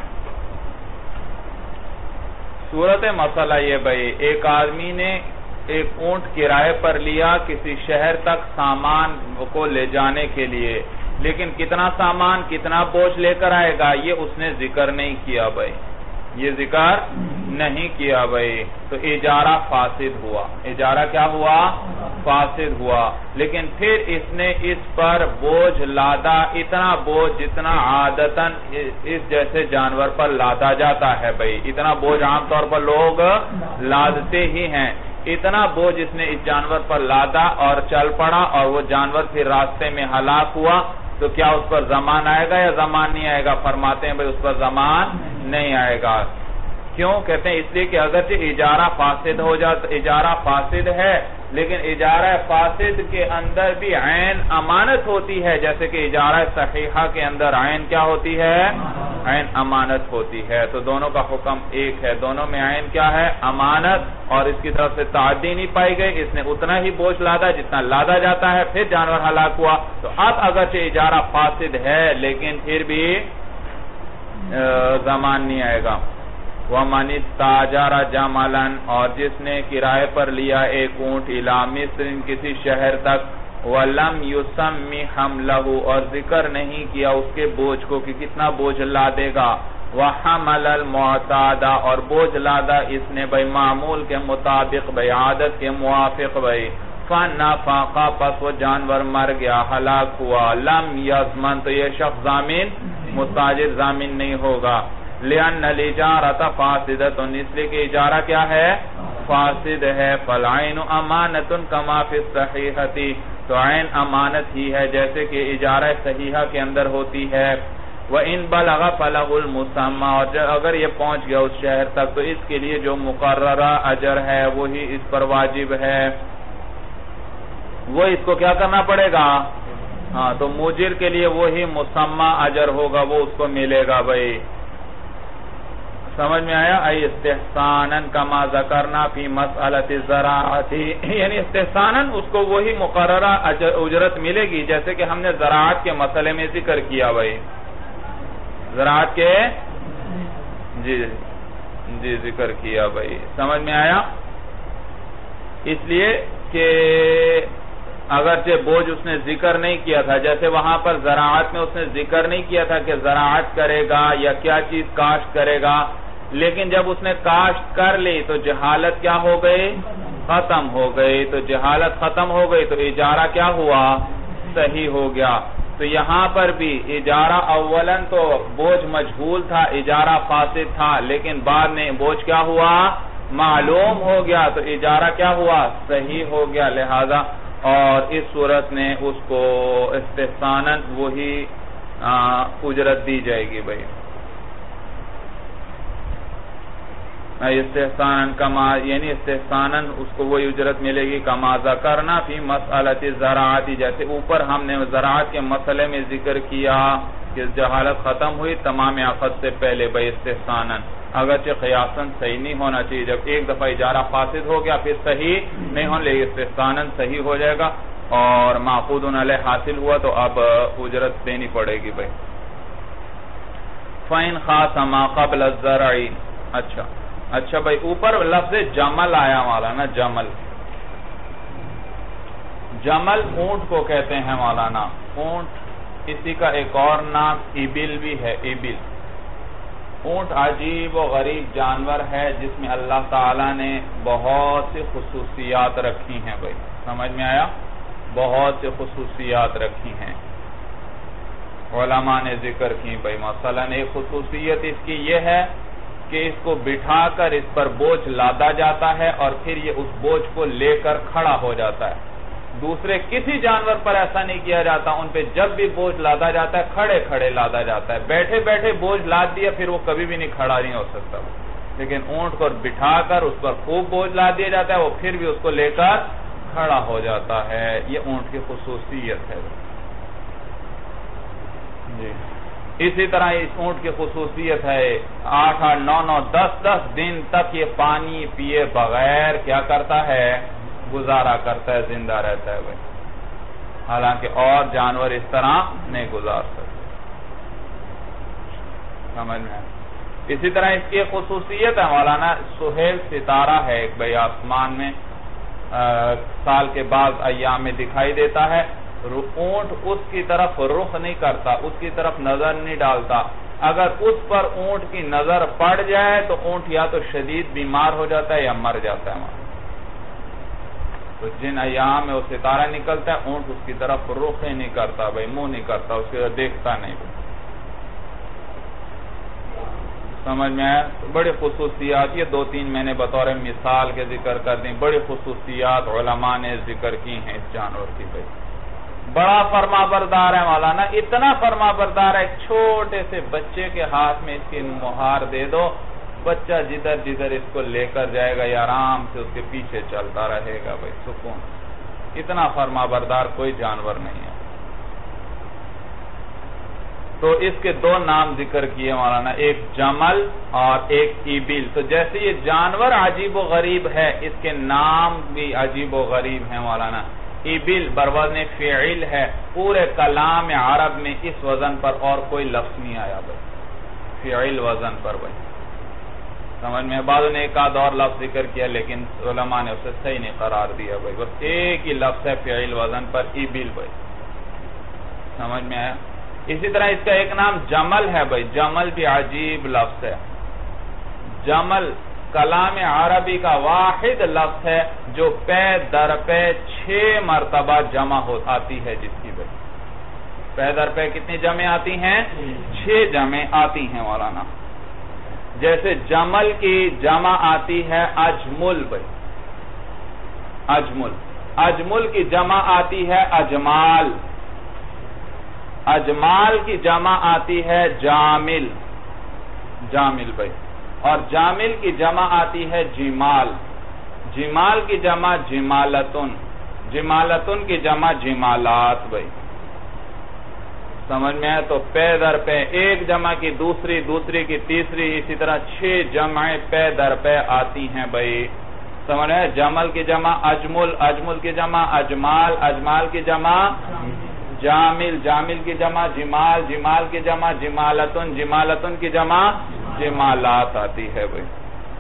صورت مسئلہ یہ بھئی، ایک آدمی نے ایک اونٹ کرائے پر لیا کسی شہر تک سامان کو لے جانے کے لیے، لیکن کتنا سامان کتنا بوجھ لے کر آئے گا یہ اس نے ذکر نہیں کیا بھائی، یہ ذکر نہیں کیا بھائی، تو اجارہ فاسد ہوا. اجارہ کیا ہوا؟ فاسد ہوا. لیکن پھر اس نے اس پر بوجھ لادا، اتنا بوجھ جتنا عادتاً اس جیسے جانور پر لادا جاتا ہے بھائی، اتنا بوجھ عام طور پر لوگ لادتے ہی ہیں. اتنا بوجھ اس نے اس جانور پر لادا اور چل پڑا، اور وہ جانور پھر راستے میں ہلاک ہوا، تو کیا اس پر ضمان آئے گا یا ضمان نہیں آئے گا؟ فرماتے ہیں بھئی اس پر ضمان نہیں آئے گا. کیوں؟ کہتے ہیں اس لیے کہ اگرچہ اجارہ فاسد ہو جاتا، اجارہ فاسد ہے لیکن اجارہ فاسد کے اندر بھی عین امانت ہوتی ہے، جیسے کہ اجارہ صحیحہ کے اندر عین کیا ہوتی ہے؟ عین امانت ہوتی ہے. تو دونوں کا حکم ایک ہے، دونوں میں عین کیا ہے؟ امانت، اور اس کی طرف سے تعدی نہیں پائی گئی، اس نے اتنا ہی بوجھ لادا جتنا لادا جاتا ہے، پھر جانور ہلاک ہوا. تو اب اگرچہ اجارہ فاسد ہے لیکن پھر بھی ضمان نہیں آئے گا. وَمَنِ اسْتَأْجَرَ جَمَلًا، اور جس نے کرائے پر لیا ایک اونٹ إِلَى مِصْرٍ کسی شہر تک، وَلَمْ يُسَمِّ حَمْلَهُ اور ذکر نہیں کیا اس کے بوجھ کو کہ کتنا بوجھ لا دے گا، وَحَمَلَ الْمُعْتَادَ اور بوجھ لادا اس نے بھئی معمول کے مطابق، بھئی عادت کے موافق، بھئی فَنَفَقَ پس وہ جانور مر گیا، ہلاک ہوا، لَمْ يَضْمَنْ تو یہ شخص ضامن مستاجر ضامن نہیں ہوگا. لِأَنَّ الْإِجَارَةَ فَاسِدَةٌ اس لیے کہ اجارہ کیا ہے؟ فاسد ہے. فَالْعَيْنُ أَمَانَةٌ كَمَا فِي الصَّحِيحَةِ تو عین امانت ہی ہے جیسے کہ اجارہ صحیحہ کے اندر ہوتی ہے. وَإِن بَلَغَ فَلَهُ الْمُسَمَّى اور اگر یہ پہنچ گیا اس شہر تک تو اس کے لیے جو مقررہ اجر ہے وہی اس پر واجب ہے، وہ اس کو کیا کرنا پڑے گا؟ ہاں، تو مجر کے لیے وہی مسمى اجر ہوگا، وہ اس کو ملے گا. بھئی سمجھ میں آیا؟ ای استحساناً کما ذکرنا فی مسئلۃ الزراعۃ یعنی استحساناً اس کو وہی مقررہ اجرت ملے گی جیسے کہ ہم نے زراعت کے مسئلے میں ذکر کیا. بھئی زراعت کے جی ذکر کیا. بھئی سمجھ میں آیا؟ اس لیے کہ اگرچہ بوجھ اس نے ذکر نہیں کیا تھا، جیسے وہاں پر زراعت میں اس نے ذکر نہیں کیا تھا کہ زراعت کرے گا یا کیا چیز کاشت کرے گا، لیکن جب اس نے کاشت کر لی تو جہالت کیا ہو گئی؟ ختم ہو گئی. تو جہالت ختم ہو گئی تو اجارہ کیا ہوا؟ صحیح ہو گیا. تو یہاں پر بھی اجارہ اولاً تو بوجھ مجہول تھا، اجارہ فاسد تھا، لیکن بعد میں بوجھ کیا ہوا؟ معلوم ہو گیا، تو اجارہ کیا ہوا؟ صحیح ہو گیا. لہذا اور اس صورت میں اس کو استحساناً وہی اجرت دی جائے گی. بھئی استحساناً کما یعنی استحساناً اس کو وہی اجرت ملے گی کما ذکرنا فی مسئلۃ الزراعۃ جیسے اوپر ہم نے زراعت کے مسئلے میں ذکر کیا کہ جہالت ختم ہوئی تمام عقد سے پہلے. بھئی استحساناً اگرچہ قیاساً صحیح نہیں ہونا چاہیے، جب ایک دفعہ اجارہ فاسد ہو گیا پھر صحیح نہیں ہونے لگے، استحساناً صحیح ہو جائے گا اور معقود علیہ حاصل ہوا تو اب اجرت دینی پڑے گی. بھئی فَإِنْ خَاصَمَا قَبْلَ الزَّرْعِ اچھا بھئی اوپر لفظ جمل آیا مولانا. جمل اونٹ کو کہتے ہیں مولانا. اونٹ اسی کا ایک اور نام ابل بھی ہے. اونٹ عجیب و غریب جانور ہے جس میں اللہ تعالیٰ نے بہت سی خصوصیات رکھی ہیں. بھئی سمجھ میں آیا؟ بہت سی خصوصیات رکھی ہیں علماء نے ذکر کی. بھئی مثلا ایک خصوصیت اس کی یہ ہے کہ اس کو بٹھا کر اس پر بوجھ لادا جاتا ہے اور پھر یہ اس بوجھ کو لے کر کھڑا ہو جاتا ہے. دوسرے کسی جانور پر ایسا نہیں کیا جاتا، ان پہ جب بھی بوجھ لادا جاتا ہے کھڑے کھڑے لادا جاتا ہے، بیٹھے بیٹھے بوجھ لاد دیا پھر وہ کبھی بھی نہیں کھڑا نہیں ہو سکتا. لیکن اونٹ کو بٹھا کر اس پر خوب بوجھ لاد دیا جاتا ہے، وہ پھر بھی اس کو لے کر کھڑا ہو جاتا ہے. یہ اونٹ کی خصوصیت ہے. جی اسی طرح اس اونٹ کی خصوصیت ہے 8 9 10 دن تک یہ پانی پیے بغیر کیا کرتا ہے؟ گزارا کرتا ہے، زندہ رہتا ہے. بھئی حالانکہ اور جانور اس طرح نہیں گزار سکتے. سمجھ میں؟ اسی طرح اس کی خصوصیت ہے مولانا سہیل ستارہ ہے ایک. بھئی آسمان میں سال کے بعض ایام میں دکھائی دیتا ہے. اونٹ اس کی طرف رخ نہیں کرتا، اس کی طرف نظر نہیں ڈالتا. اگر اس پر اونٹ کی نظر پڑ جائے تو اونٹ یا تو شدید بیمار ہو جاتا ہے یا مر جاتا ہے. تو جن ایام میں وہ ستارہ نکلتا ہے اونٹ اس کی طرف رخ ہی نہیں کرتا. بھئی منہ نہیں کرتا، اس کی دیکھتا نہیں. سمجھ میں آیا؟ بڑی خصوصیات یہ 2-3 میں نے بطور مثال کے ذکر کر دیں. بڑی خصوصیات علماء نے ذکر کی ہیں اس جانور کی. بھئی بڑا فرما بردار ہے مولانا، اتنا فرما بردار ہے ایک چھوٹے سے بچے کے ہاتھ میں اس کی مہار دے دو بچہ جدھر جدھر اس کو لے کر جائے گا یہ آرام سے اس کے پیچھے چلتا رہے گا بھائی، سکون. اتنا فرما بردار کوئی جانور نہیں ہے. تو اس کے دو نام ذکر کیے مولانا، ایک جمل اور ایک ایبل. تو جیسے یہ جانور عجیب و غریب ہے، اس کے نام بھی عجیب و غریب ہیں مولانا. ایبل بروزن فعل ہے، پورے کلام عرب میں اس وزن پر اور کوئی لفظ نہیں آیا بھائی، فعل وزن پر بھائی. سمجھ میں؟ بعضوں نے ایک آدھ اور لفظ ذکر کیا لیکن علماء نے اسے صحیح نہیں قرار دیا بھائی، بس ایک ہی لفظ ہے فعل وزن پر، ایبل بھائی. سمجھ میں آیا؟ اسی طرح اس کا ایک نام جمل ہے بھائی. جمل بھی عجیب لفظ ہے. جمل کلام عربی کا واحد لفظ ہے جو پے در پے 6 مرتبہ جمع آتی ہے، جس کی بھائی پے در پے کتنی جمع آتی ہیں؟ 6 جمع آتی ہیں مولانا. جیسے جمل کی جمع آتی ہے اجمل بھائی، اجمل. اجمل کی جمع آتی ہے اجمال. اجمال کی جمع آتی ہے جامل، جامل بھائی. اور جامل کی جمع آتی ہے جمال. جمال کی جمع جمالتن. جمالتن کی جمع جمالات بھائی. سمجھ میں ہے؟ تو پے در پے ایک جمع کی دوسری، دوسری کی تیسری، اسی طرح 6 جمعیں پے در پے آتی ہیں بھائی. سمجھ میں ہے؟ جمل کی جمع اجمل، اجمل کی جمع اجمال، اجمال کی جمع جامل، جامل کی جمع جمال، جمال کی جمع جمالتن، جمالتن کی جمع جمالات آتی ہے بھائی.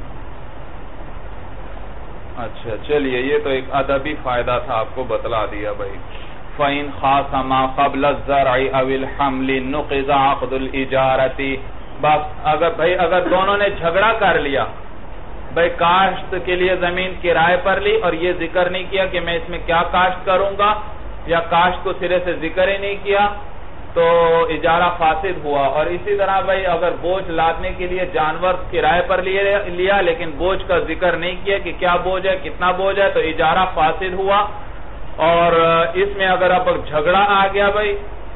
اچھا چلیے، یہ تو ایک ادبی فائدہ تھا، آپ کو بتلا دیا بھائی. فَإِنْ خَاصَمَا قَبْلَ الزَّرْعِ أَوِ الْحَمْلِ نُقِضَ عَقْدُ الْإِجَارَةِ. بس اگر دونوں نے جھگڑا کر لیا بھائی، کاشت کے لیے زمین کرائے پر لی اور یہ ذکر نہیں کیا کہ میں اس میں کیا کاشت کروں گا، یا کاشت کو سرے سے ذکر ہی نہیں کیا، تو اجارہ فاسد ہوا. اور اسی طرح بھائی اگر بوجھ لادنے کے لیے جانور کرائے پر لیا لیکن بوجھ کا ذکر نہیں کیا کہ کیا بوجھ ہے، کتنا بوجھ ہے، تو اجارہ فاسد ہوا. اور اس میں اگر اب جھگڑا آ گیا بھائی،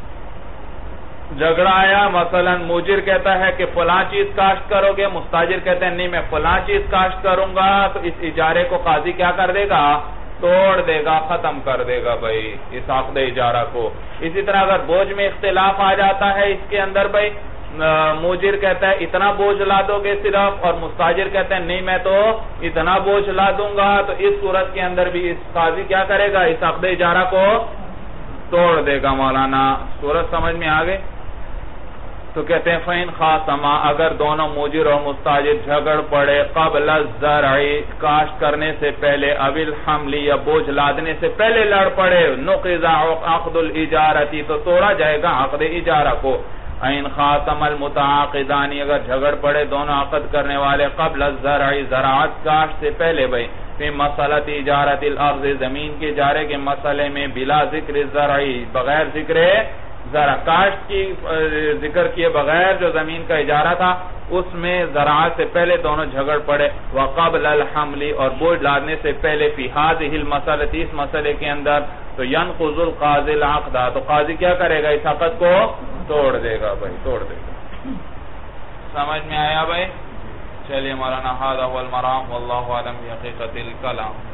جھگڑا آیا، مثلا موجر کہتا ہے کہ فلاں چیز کاشت کرو گے، مستاجر کہتے ہیں نہیں میں فلاں چیز کاشت کروں گا، تو اس اجارے کو قاضی کیا کر دے گا؟ توڑ دے گا، ختم کر دے گا بھائی اس عقد اجارہ کو. اسی طرح اگر بوجھ میں اختلاف آ جاتا ہے اس کے اندر بھائی، موجر کہتا ہے اتنا بوجھ لا دو گے صرف، اور مستاجر کہتا ہے نہیں میں تو اتنا بوجھ لا دوں گا، تو اس صورت کے اندر بھی اس قاضی کیا کرے گا؟ اس عقد اجارہ کو توڑ دے گا مولانا. صورت سمجھ میں آ گئی؟ تو کہتے ہیں فَإِنْ خَاصَمَا، اگر دونوں موجر اور مستاجر جھگڑ پڑے قبل الزرع، کاشت کرنے سے پہلے، اَوِ الْحَمْلِ، یا بوجھ لادنے سے پہلے لڑ پڑے، نُقِضَ عَقْدُ الْإِجَارَةِ، تو توڑا جائے گا عقد اجارہ کو. اِنْ خَاصَمَ الْمُتَعَاقِدَانِ، اگر جھگڑ پڑے دونوں عقد کرنے والے قبل الزرع، زراعت کاشت سے پہلے بھائی، فی مسئلۃ اجارۃ الارض، زمین کے اجارے کے مسئلے میں، بلا ذکر الزرع، بغیر ذکر زرع، کاشت کی ذکر کیے بغیر جو زمین کا اجارہ تھا اس میں زراعت سے پہلے دونوں جھگڑ پڑے. وقبل الحمل، اور بوجھ لادنے سے پہلے، فی هذه المسألۃ، اس مسئلے کے اندر، تو ينقض القاضی العقد، تو قاضی کیا کرے گا؟ اس عقد کو توڑ دے گا بھائی، توڑ دے گا. سمجھ میں آیا بھائی؟ چلیے مولانا، هذا هو المرام واللہ اعلم بحقیقت الکلام.